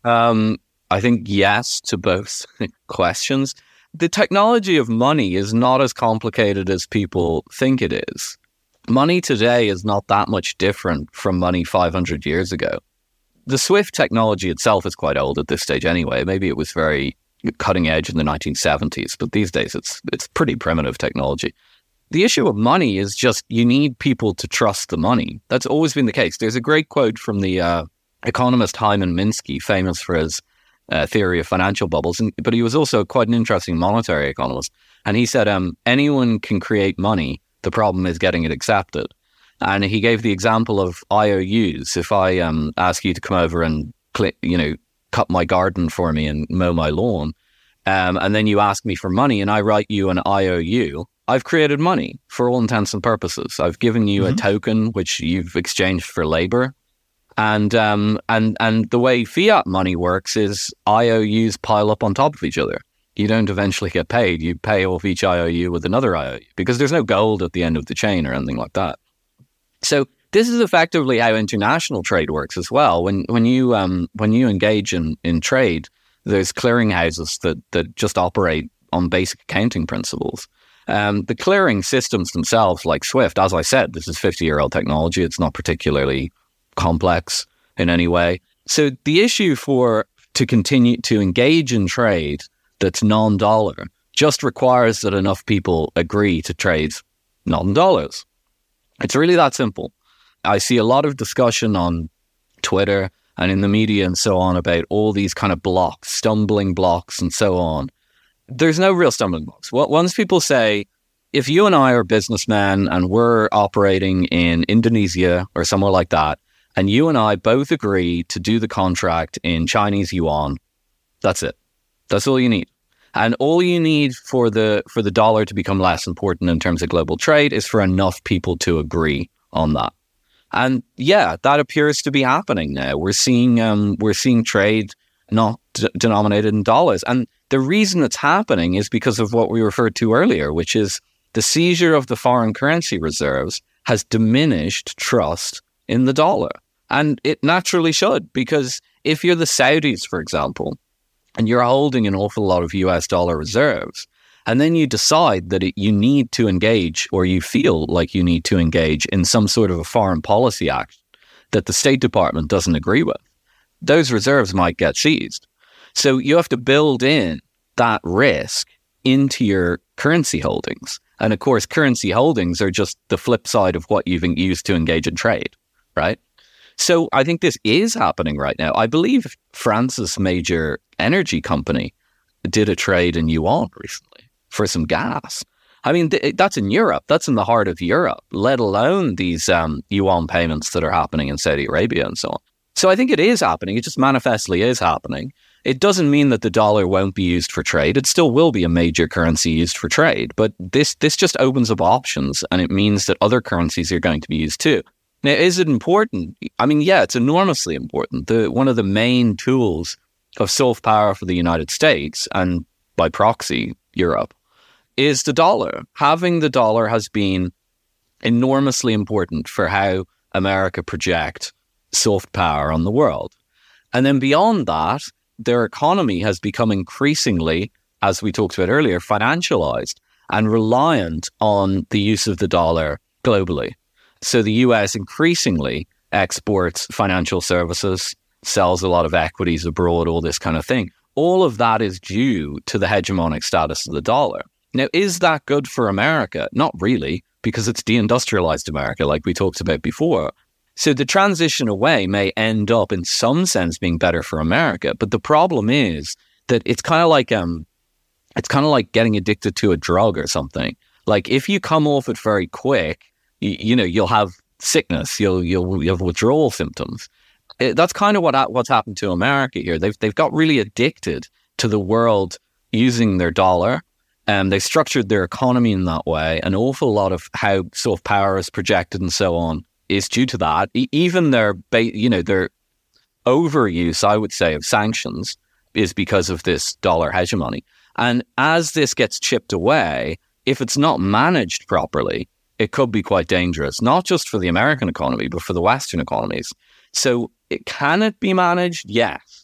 Um, I think yes to both questions. The technology of money is not as complicated as people think it is. Money today is not that much different from money five hundred years ago. The SWIFT technology itself is quite old at this stage anyway. Maybe it was very cutting edge in the nineteen seventies, but these days it's it's pretty primitive technology. The issue of money is just you need people to trust the money. That's always been the case. There's a great quote from the uh, economist Hyman Minsky, famous for his uh, theory of financial bubbles, and, but he was also quite an interesting monetary economist. And he said, um, anyone can create money. The problem is getting it accepted. And he gave the example of I O Us. If I um, ask you to come over and cl- you know, cut my garden for me and mow my lawn, um, and then you ask me for money and I write you an I O U, I've created money for all intents and purposes. I've given you mm-hmm. a token which you've exchanged for labor. And um and and the way fiat money works is I O Us pile up on top of each other. You don't eventually get paid. You pay off each I O U with another I O U because there's no gold at the end of the chain or anything like that. So this is effectively how international trade works as well. When when you um when you engage in, in trade, there's clearinghouses that that just operate on basic accounting principles. Um, the clearing systems themselves, like SWIFT, as I said, this is fifty-year-old technology. It's not particularly complex in any way. So the issue for to continue to engage in trade that's non-dollar just requires that enough people agree to trade non-dollars. It's really that simple. I see a lot of discussion on Twitter and in the media and so on about all these kind of blocks, stumbling blocks and so on. There's no real stumbling blocks. Once people say, if you and I are businessmen and we're operating in Indonesia or somewhere like that, and you and I both agree to do the contract in Chinese yuan, that's it. That's all you need. And all you need for the for the dollar to become less important in terms of global trade is for enough people to agree on that. And yeah, that appears to be happening now. We're seeing um, we're seeing trade not d- denominated in dollars. And the reason it's happening is because of what we referred to earlier, which is the seizure of the foreign currency reserves has diminished trust in the dollar. And it naturally should, because if you're the Saudis, for example, and you're holding an awful lot of U S dollar reserves, and then you decide that it, you need to engage, or you feel like you need to engage in some sort of a foreign policy act that the State Department doesn't agree with, those reserves might get seized. So you have to build in that risk into your currency holdings. And of course, currency holdings are just the flip side of what you've used to engage in trade, right? So I think this is happening right now. I believe France's major energy company did a trade in yuan recently for some gas. I mean, th- that's in Europe. That's in the heart of Europe, let alone these um, yuan payments that are happening in Saudi Arabia and so on. So I think it is happening. It just manifestly is happening. It doesn't mean that the dollar won't be used for trade. It still will be a major currency used for trade. But this this just opens up options, and it means that other currencies are going to be used too. Now, is it important? I mean, yeah, it's enormously important. The one of the main tools of soft power for the United States, and by proxy, Europe, is the dollar. Having the dollar has been enormously important for how America project soft power on the world. And then beyond that, their economy has become increasingly, as we talked about earlier, financialized and reliant on the use of the dollar globally. So the U S increasingly exports financial services, sells a lot of equities abroad, all this kind of thing. All of that is due to the hegemonic status of the dollar. Now, is that good for America? Not really, because it's deindustrialized America, like we talked about before. So the transition away may end up in some sense being better for America. But the problem is that it's kind of like um, it's kind of like getting addicted to a drug or something. Like if you come off it very quick, you, you know, you'll have sickness, you'll you'll, you'll have withdrawal symptoms. It, that's kind of what what's happened to America here. They've they've got really addicted to the world using their dollar. And they structured their economy in that way. An awful lot of how soft power is projected and so on is due to that. Even their, you know, their overuse, I would say, of sanctions is because of this dollar hegemony. And as this gets chipped away, if it's not managed properly, it could be quite dangerous, not just for the American economy, but for the Western economies. So it, can it be managed? Yes.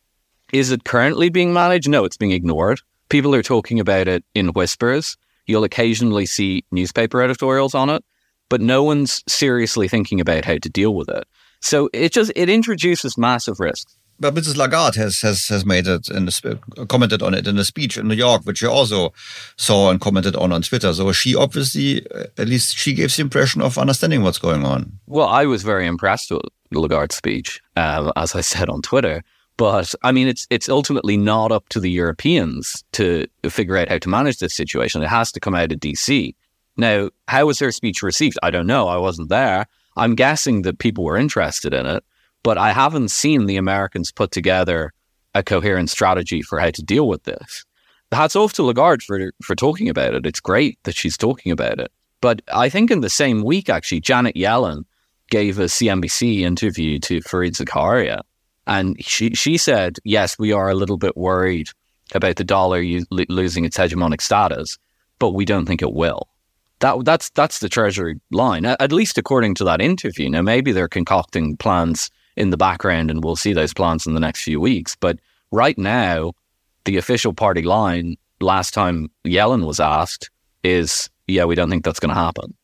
Is it currently being managed? No, it's being ignored. People are talking about it in whispers. You'll occasionally see newspaper editorials on it, but no one's seriously thinking about how to deal with it. So it just it introduces massive risks. But Missus Lagarde has has has made it and commented on it in a speech in New York, which you also saw and commented on on Twitter. So she obviously, at least she gives the impression of understanding what's going on. Well, I was very impressed with Lagarde's speech, uh, as I said on Twitter. But I mean, it's it's ultimately not up to the Europeans to figure out how to manage this situation. It has to come out of D C. Now, how was her speech received? I don't know. I wasn't there. I'm guessing that people were interested in it, but I haven't seen the Americans put together a coherent strategy for how to deal with this. Hats off to Lagarde for for talking about it. It's great that she's talking about it. But I think in the same week, actually, Janet Yellen gave a C N B C interview to Fareed Zakaria. And she she said, yes, we are a little bit worried about the dollar u- losing its hegemonic status, but we don't think it will. That That's that's the Treasury line, at least according to that interview. Now, maybe they're concocting plans in the background and we'll see those plans in the next few weeks. But right now, the official party line, last time Yellen was asked, is, yeah, we don't think that's going to happen.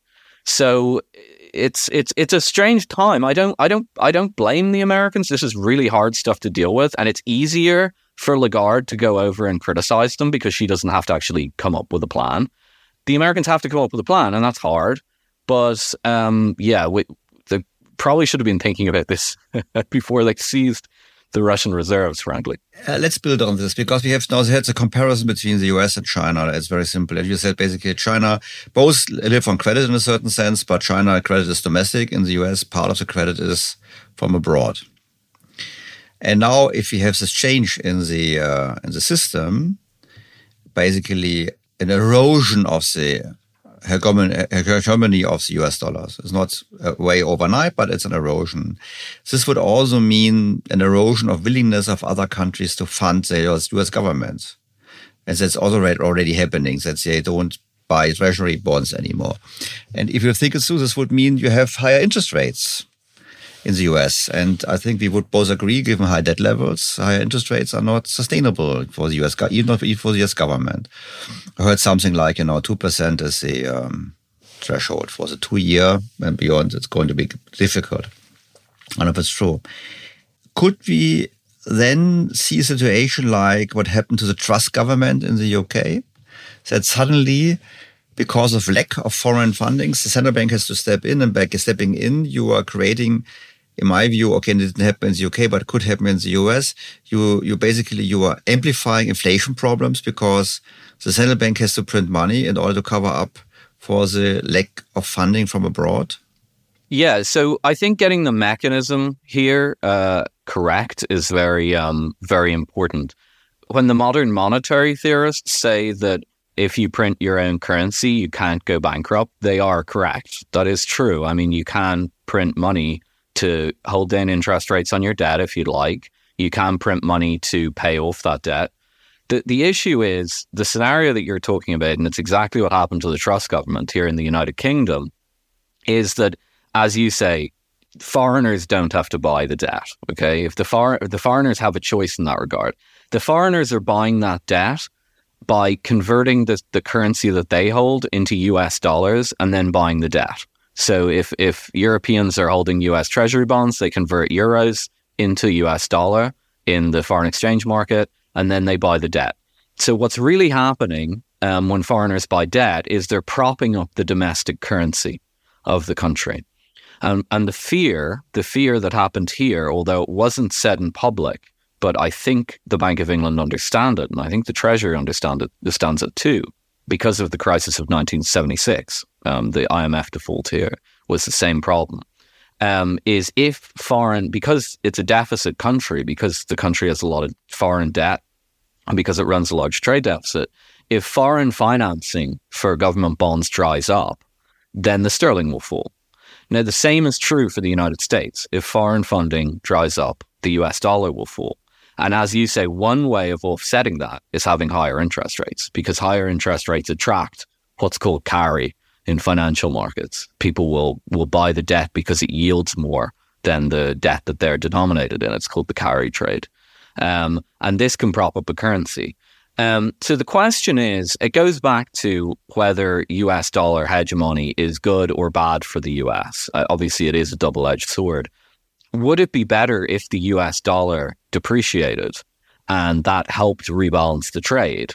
So It's it's it's a strange time. I don't I don't I don't blame the Americans. This is really hard stuff to deal with, and it's easier for Lagarde to go over and criticize them because she doesn't have to actually come up with a plan. The Americans have to come up with a plan, and that's hard. But um, yeah, we they probably should have been thinking about this before they seized the Russian reserves, frankly. Uh, let's build on this, because we have now had a comparison between the U S and China. It's very simple. As you said, basically, China both live on credit in a certain sense, but China credit is domestic. In the U S, part of the credit is from abroad. And now, if we have this change in the uh, in the system, basically an erosion of the hegemony of the U S dollars. It's not a way overnight, but it's an erosion. This would also mean an erosion of willingness of other countries to fund the U S government. And that's also already happening, that they don't buy treasury bonds anymore. And if you think it through, this would mean you have higher interest rates in the U S. And I think we would both agree, given high debt levels, higher interest rates are not sustainable for the U S, even not for the U S government. I heard something like, you know, two percent is the um, threshold for the two-year, and beyond it's going to be difficult. I don't know if it's true. Could we then see a situation like what happened to the Truss government in the U K? That suddenly, because of lack of foreign fundings, the central bank has to step in, and by stepping in, you are creating, in my view, okay, it didn't happen in the U K, but it could happen in the U S. You, you basically, you are amplifying inflation problems because the central bank has to print money in order to cover up for the lack of funding from abroad. Yeah, so I think getting the mechanism here uh, correct is very, um, very important. When the modern monetary theorists say that if you print your own currency, you can't go bankrupt, they are correct. That is true. I mean, you can print money to hold down interest rates on your debt if you'd like. You can print money to pay off that debt. The the issue is the scenario that you're talking about, and it's exactly what happened to the Truss government here in the United Kingdom, is that, as you say, foreigners don't have to buy the debt. Okay, if the for, if the foreigners have a choice in that regard, the foreigners are buying that debt by converting the, the currency that they hold into U S dollars and then buying the debt. So if, if Europeans are holding U S treasury bonds, they convert euros into U S dollar in the foreign exchange market, and then they buy the debt. So what's really happening um, when foreigners buy debt is they're propping up the domestic currency of the country. Um, and the fear, the fear that happened here, although it wasn't said in public, but I think the Bank of England understand it, and I think the Treasury understand it, understands it too, because of the crisis of nineteen seventy-six. Um, the I M F default here was the same problem. Um, is if foreign, because it's a deficit country, because the country has a lot of foreign debt, and because it runs a large trade deficit, if foreign financing for government bonds dries up, then the sterling will fall. Now, the same is true for the United States. If foreign funding dries up, the U S dollar will fall. And as you say, one way of offsetting that is having higher interest rates, because higher interest rates attract what's called carry in financial markets. People will, will buy the debt because it yields more than the debt that they're denominated in. It's called the carry trade. Um, and this can prop up a currency. Um, so the question is, it goes back to whether U S dollar hegemony is good or bad for the U S. Uh, obviously, it is a double-edged sword. Would it be better if the U S dollar depreciated and that helped rebalance the trade?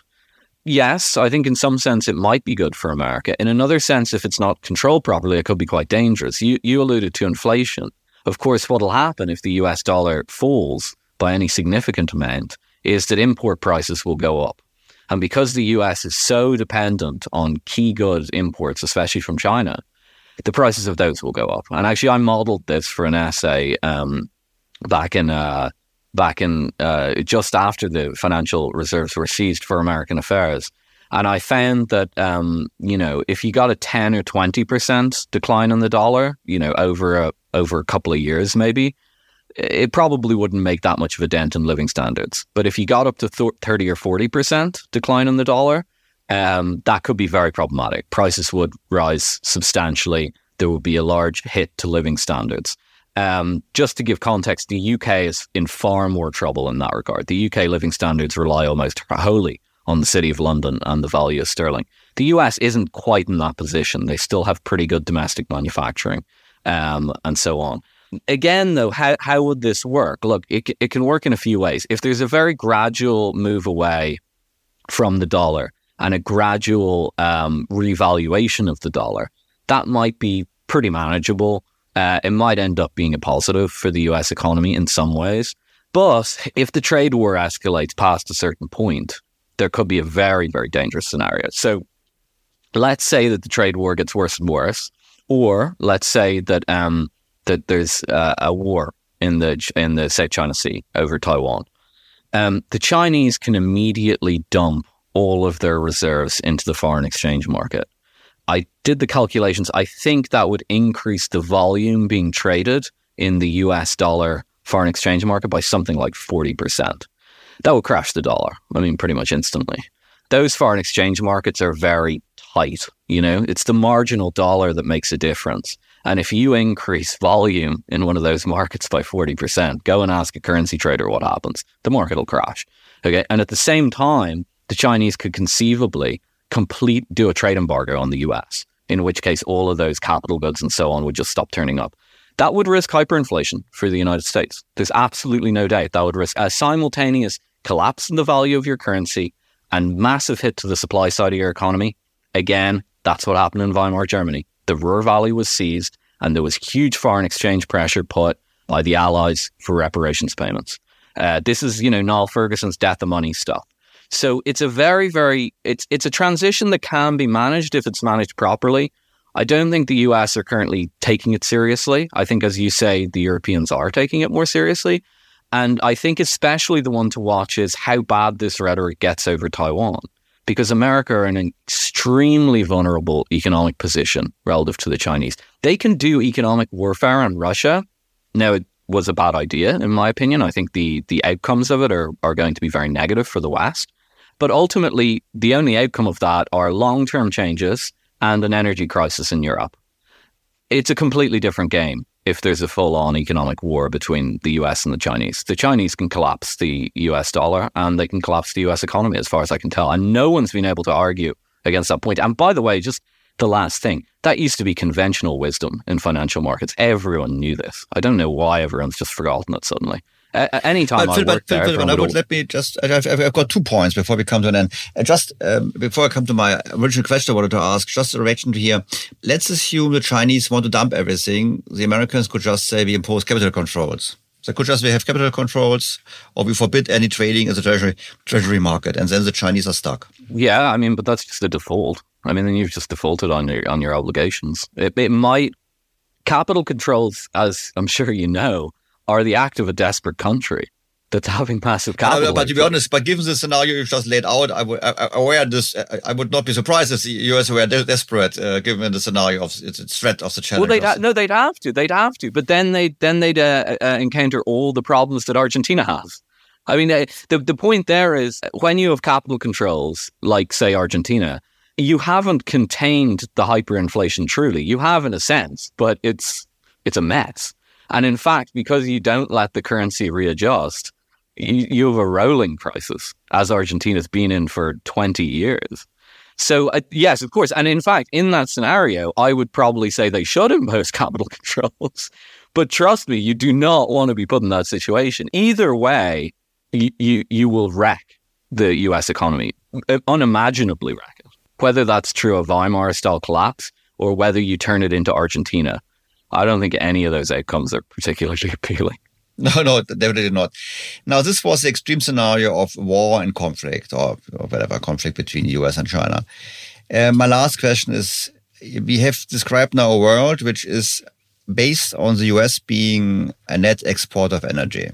Yes, I think in some sense it might be good for America. In another sense, if it's not controlled properly, it could be quite dangerous. You, you alluded to inflation. Of course, what will happen if the U S dollar falls by any significant amount is that import prices will go up. And because the U S is so dependent on key goods imports, especially from China, the prices of those will go up. And actually, I modeled this for an essay um, back in uh, back in uh, just after the financial reserves were seized for American affairs. And I found that, um, you know, if you got a ten or twenty percent decline in the dollar, you know, over a, over a couple of years, maybe, it probably wouldn't make that much of a dent in living standards. But if you got up to thirty or forty percent decline in the dollar, um, that could be very problematic. Prices would rise substantially. There would be a large hit to living standards. Um, just to give context, the U K is in far more trouble in that regard. The U K living standards rely almost wholly on the City of London and the value of sterling. The U S isn't quite in that position. They still have pretty good domestic manufacturing um, and so on. Again, though, how, how would this work? Look, it, it can work in a few ways. If there's a very gradual move away from the dollar and a gradual um, revaluation of the dollar, that might be pretty manageable. Uh, it might end up being a positive for the U S economy in some ways. But if the trade war escalates past a certain point, there could be a very, very dangerous scenario. So let's say that the trade war gets worse and worse, or let's say that um, that there's uh, a war in the in the South China Sea over Taiwan. Um, the Chinese can immediately dump all of their reserves into the foreign exchange market. I did the calculations. I think that would increase the volume being traded in the U S dollar foreign exchange market by something like forty percent. That would crash the dollar. I mean, pretty much instantly. Those foreign exchange markets are very tight. You know, it's the marginal dollar that makes a difference. And if you increase volume in one of those markets by forty percent, go and ask a currency trader what happens. The market will crash. Okay. And at the same time, the Chinese could conceivably complete, do a trade embargo on the U S, in which case all of those capital goods and so on would just stop turning up. That would risk hyperinflation for the United States. There's absolutely no doubt that would risk a simultaneous collapse in the value of your currency and massive hit to the supply side of your economy. Again, that's what happened in Weimar Germany. The Ruhr Valley was seized and there was huge foreign exchange pressure put by the Allies for reparations payments. Uh, this is, you know, Niall Ferguson's death of money stuff. So it's a very, very, it's it's a transition that can be managed if it's managed properly. I don't think the U S are currently taking it seriously. I think, as you say, the Europeans are taking it more seriously. And I think especially the one to watch is how bad this rhetoric gets over Taiwan, because America are in an extremely vulnerable economic position relative to the Chinese. They can do economic warfare on Russia. Now, it was a bad idea, in my opinion. I think the the outcomes of it are, are going to be very negative for the West. But ultimately, the only outcome of that are long-term changes and an energy crisis in Europe. It's a completely different game if there's a full-on economic war between the U S and the Chinese. The Chinese can collapse the U S dollar and they can collapse the U S economy, as far as I can tell. And no one's been able to argue against that point. And by the way, just the last thing, that used to be conventional wisdom in financial markets. Everyone knew this. I don't know why everyone's just forgotten it suddenly. Uh, anytime I worked there, Phil, I would let me just, I've, I've got two points before we come to an end. Uh, just um, before I come to my original question I wanted to ask, just a reaction to here. Let's assume the Chinese want to dump everything. The Americans could just say we impose capital controls. They could just we have capital controls, or we forbid any trading in the treasury treasury market, and then the Chinese are stuck. Yeah, I mean, but that's just a default. I mean, then you've just defaulted on your on your obligations. It, it might capital controls, as I'm sure you know, are the act of a desperate country that's having massive capital. No, but to be honest, but given the scenario you've just laid out, I would, I, aware this, I would not be surprised if the U S were desperate, uh, given the scenario of its threat of the challenge. Well, they'd ha- no, they'd have to, they'd have to, but then they then they'd uh, uh, encounter all the problems that Argentina has. I mean, uh, the the point there is when you have capital controls, like say Argentina, you haven't contained the hyperinflation truly. You have in a sense, but it's it's a mess. And in fact, because you don't let the currency readjust, you, you have a rolling crisis, as Argentina's been in for twenty years. So, uh, yes, of course. And in fact, in that scenario, I would probably say they should impose capital controls. But trust me, you do not want to be put in that situation. Either way, you, you, you will wreck the U S economy, unimaginably wreck it. Whether that's true of Weimar-style collapse or whether you turn it into Argentina, I don't think any of those outcomes are particularly appealing. No, no, definitely not. Now, this was the extreme scenario of war and conflict, or, or whatever, conflict between U S and China. Uh, my last question is, we have described now a world which is based on the U S being a net exporter of energy,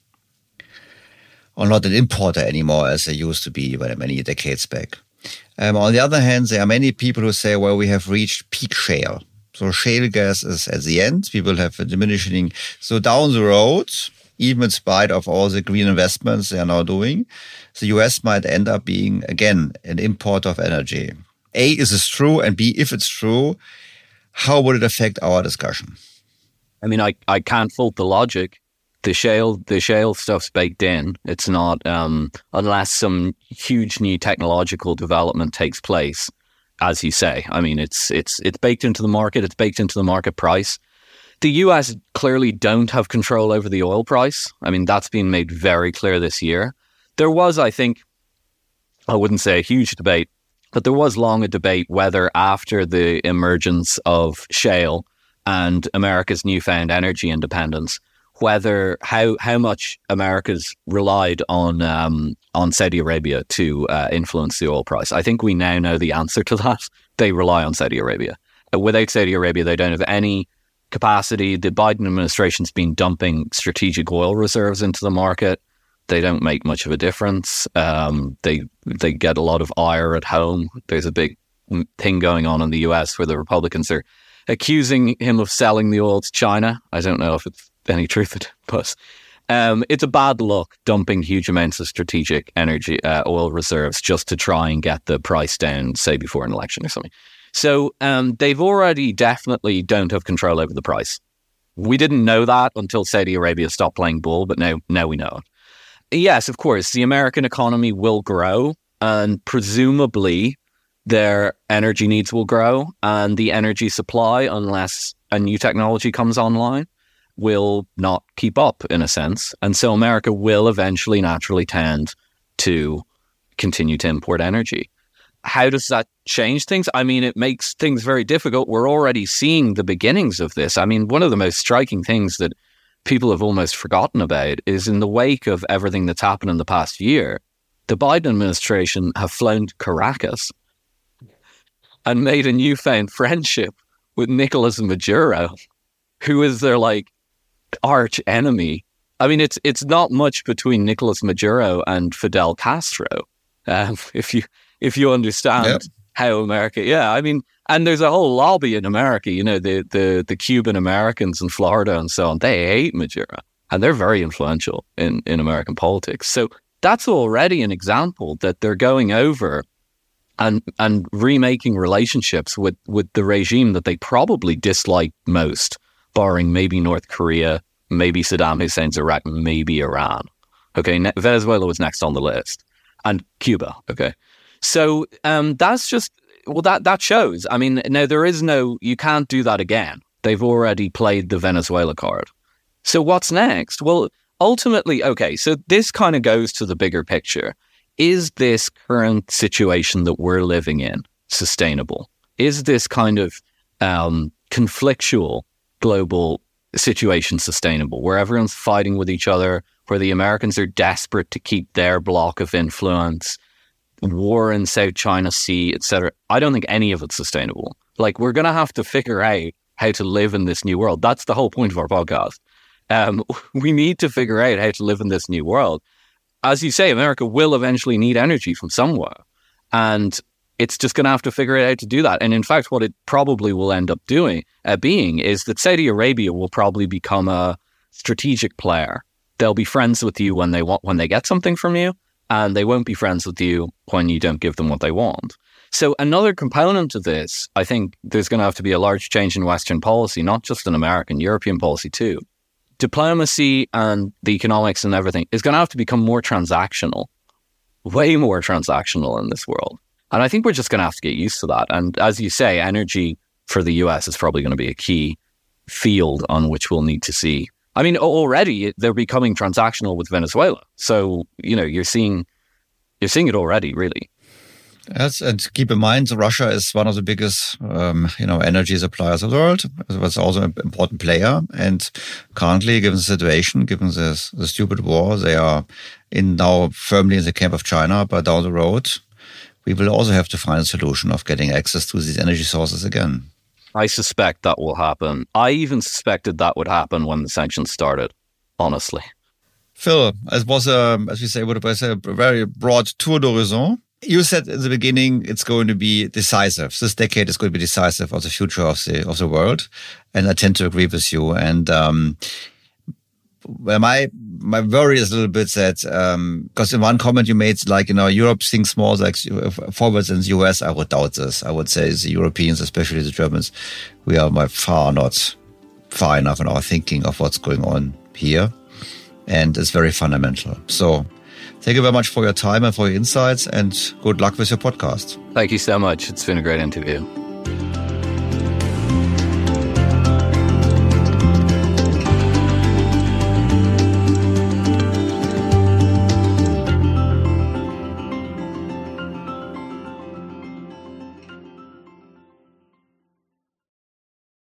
or not an importer anymore, as they used to be many decades back. Um, on the other hand, there are many people who say, well, we have reached peak shale. So shale gas is at the end. We will have a diminishing. So down the road, even in spite of all the green investments they are now doing, the U S might end up being, again, an importer of energy. A, is this true? And B, if it's true, how would it affect our discussion? I mean, I, I can't fault the logic. The shale the shale stuff's baked in. It's not, um, unless some huge new technological development takes place. As you say, I mean, it's it's it's baked into the market. It's baked into the market price. The U S clearly don't have control over the oil price. I mean, that's been made very clear this year. There was, I think, I wouldn't say a huge debate, but there was long a debate whether after the emergence of shale and America's newfound energy independence, whether how how much America's relied on um, on Saudi Arabia to uh, influence the oil price. I think we now know the answer to that. They rely on Saudi Arabia. Uh, without Saudi Arabia, they don't have any capacity. The Biden administration's been dumping strategic oil reserves into the market. they don't make much of a difference. Um, they they get a lot of ire at home. There's a big thing going on in the U S where the Republicans are accusing him of selling the oil to China. I don't know if it's any truth in it, but um, it's a bad look dumping huge amounts of strategic energy, uh, oil reserves just to try and get the price down, say before an election or something. So um, they've already definitely don't have control over the price. We didn't know that until Saudi Arabia stopped playing ball, but now, now we know it. Yes, of course, the American economy will grow, and presumably their energy needs will grow, and the energy supply, unless a new technology comes online, will not keep up in a sense. And so America will eventually naturally tend to continue to import energy. How does that change things? I mean, it makes things very difficult. We're already seeing the beginnings of this. I mean, one of the most striking things that people have almost forgotten about is in the wake of everything that's happened in the past year, the Biden administration have flown to Caracas and made a newfound friendship with Nicolas Maduro, who is their like arch enemy. I mean, it's it's not much between Nicolas Maduro and Fidel Castro, um, if you if you understand yep. how America. Yeah, I mean, and there's a whole lobby in America. You know, the the the Cuban Americans in Florida and so on. They hate Maduro, and they're very influential in in American politics. So that's already an example that they're going over and and remaking relationships with, with the regime that they probably dislike most, barring maybe North Korea, maybe Saddam Hussein's Iraq, maybe Iran. Okay, ne- Venezuela was next on the list, and Cuba. Okay, so um, that's just well that that shows. I mean, now there is no you can't do that again. They've already played the Venezuela card. So what's next? Well, ultimately, okay. So this kind of goes to the bigger picture. Is this current situation that we're living in sustainable? Is this kind of um, conflictual global situation sustainable, where everyone's fighting with each other, where the Americans are desperate to keep their block of influence, war in South China Sea, et cetera? I don't think any of it's sustainable. Like, we're going to have to figure out how to live in this new world. That's the whole point of our podcast. Um, we need to figure out how to live in this new world. As you say, America will eventually need energy from somewhere, and it's just going to have to figure out how to do that. And in fact, what it probably will end up doing, uh, being, is that Saudi Arabia will probably become a strategic player. They'll be friends with you when they want, when they get something from you, and they won't be friends with you when you don't give them what they want. So another component of this, I think there's going to have to be a large change in Western policy, not just in American, European policy too. Diplomacy and the economics and everything is going to have to become more transactional, way more transactional in this world. And I think we're just going to have to get used to that. And as you say, energy for the U S is probably going to be a key field on which we'll need to see. I mean, already they're becoming transactional with Venezuela. So, you know, you're seeing, you're seeing it already, really. Yes, and keep in mind, Russia is one of the biggest, um, you know, energy suppliers of the world. It's also an important player. And currently, given the situation, given this, the stupid war, they are in now firmly in the camp of China. But down the road, we will also have to find a solution of getting access to these energy sources again. I suspect that will happen. I even suspected that would happen when the sanctions started, honestly. Phil, it was, a, as we say, what I say, a very broad tour d'horizon. You said in the beginning it's going to be decisive. This decade is going to be decisive of the future of the of the world, and I tend to agree with you. And um, well, my my worry is a little bit that because um, in one comment you made, like, you know, Europe thinks more like forwards than the U S. I would doubt this. I would say the Europeans, especially the Germans, we are by far not far enough in our thinking of what's going on here, and it's very fundamental. So. Thank you very much for your time and for your insights, and good luck with your podcast. Thank you so much. It's been a great interview.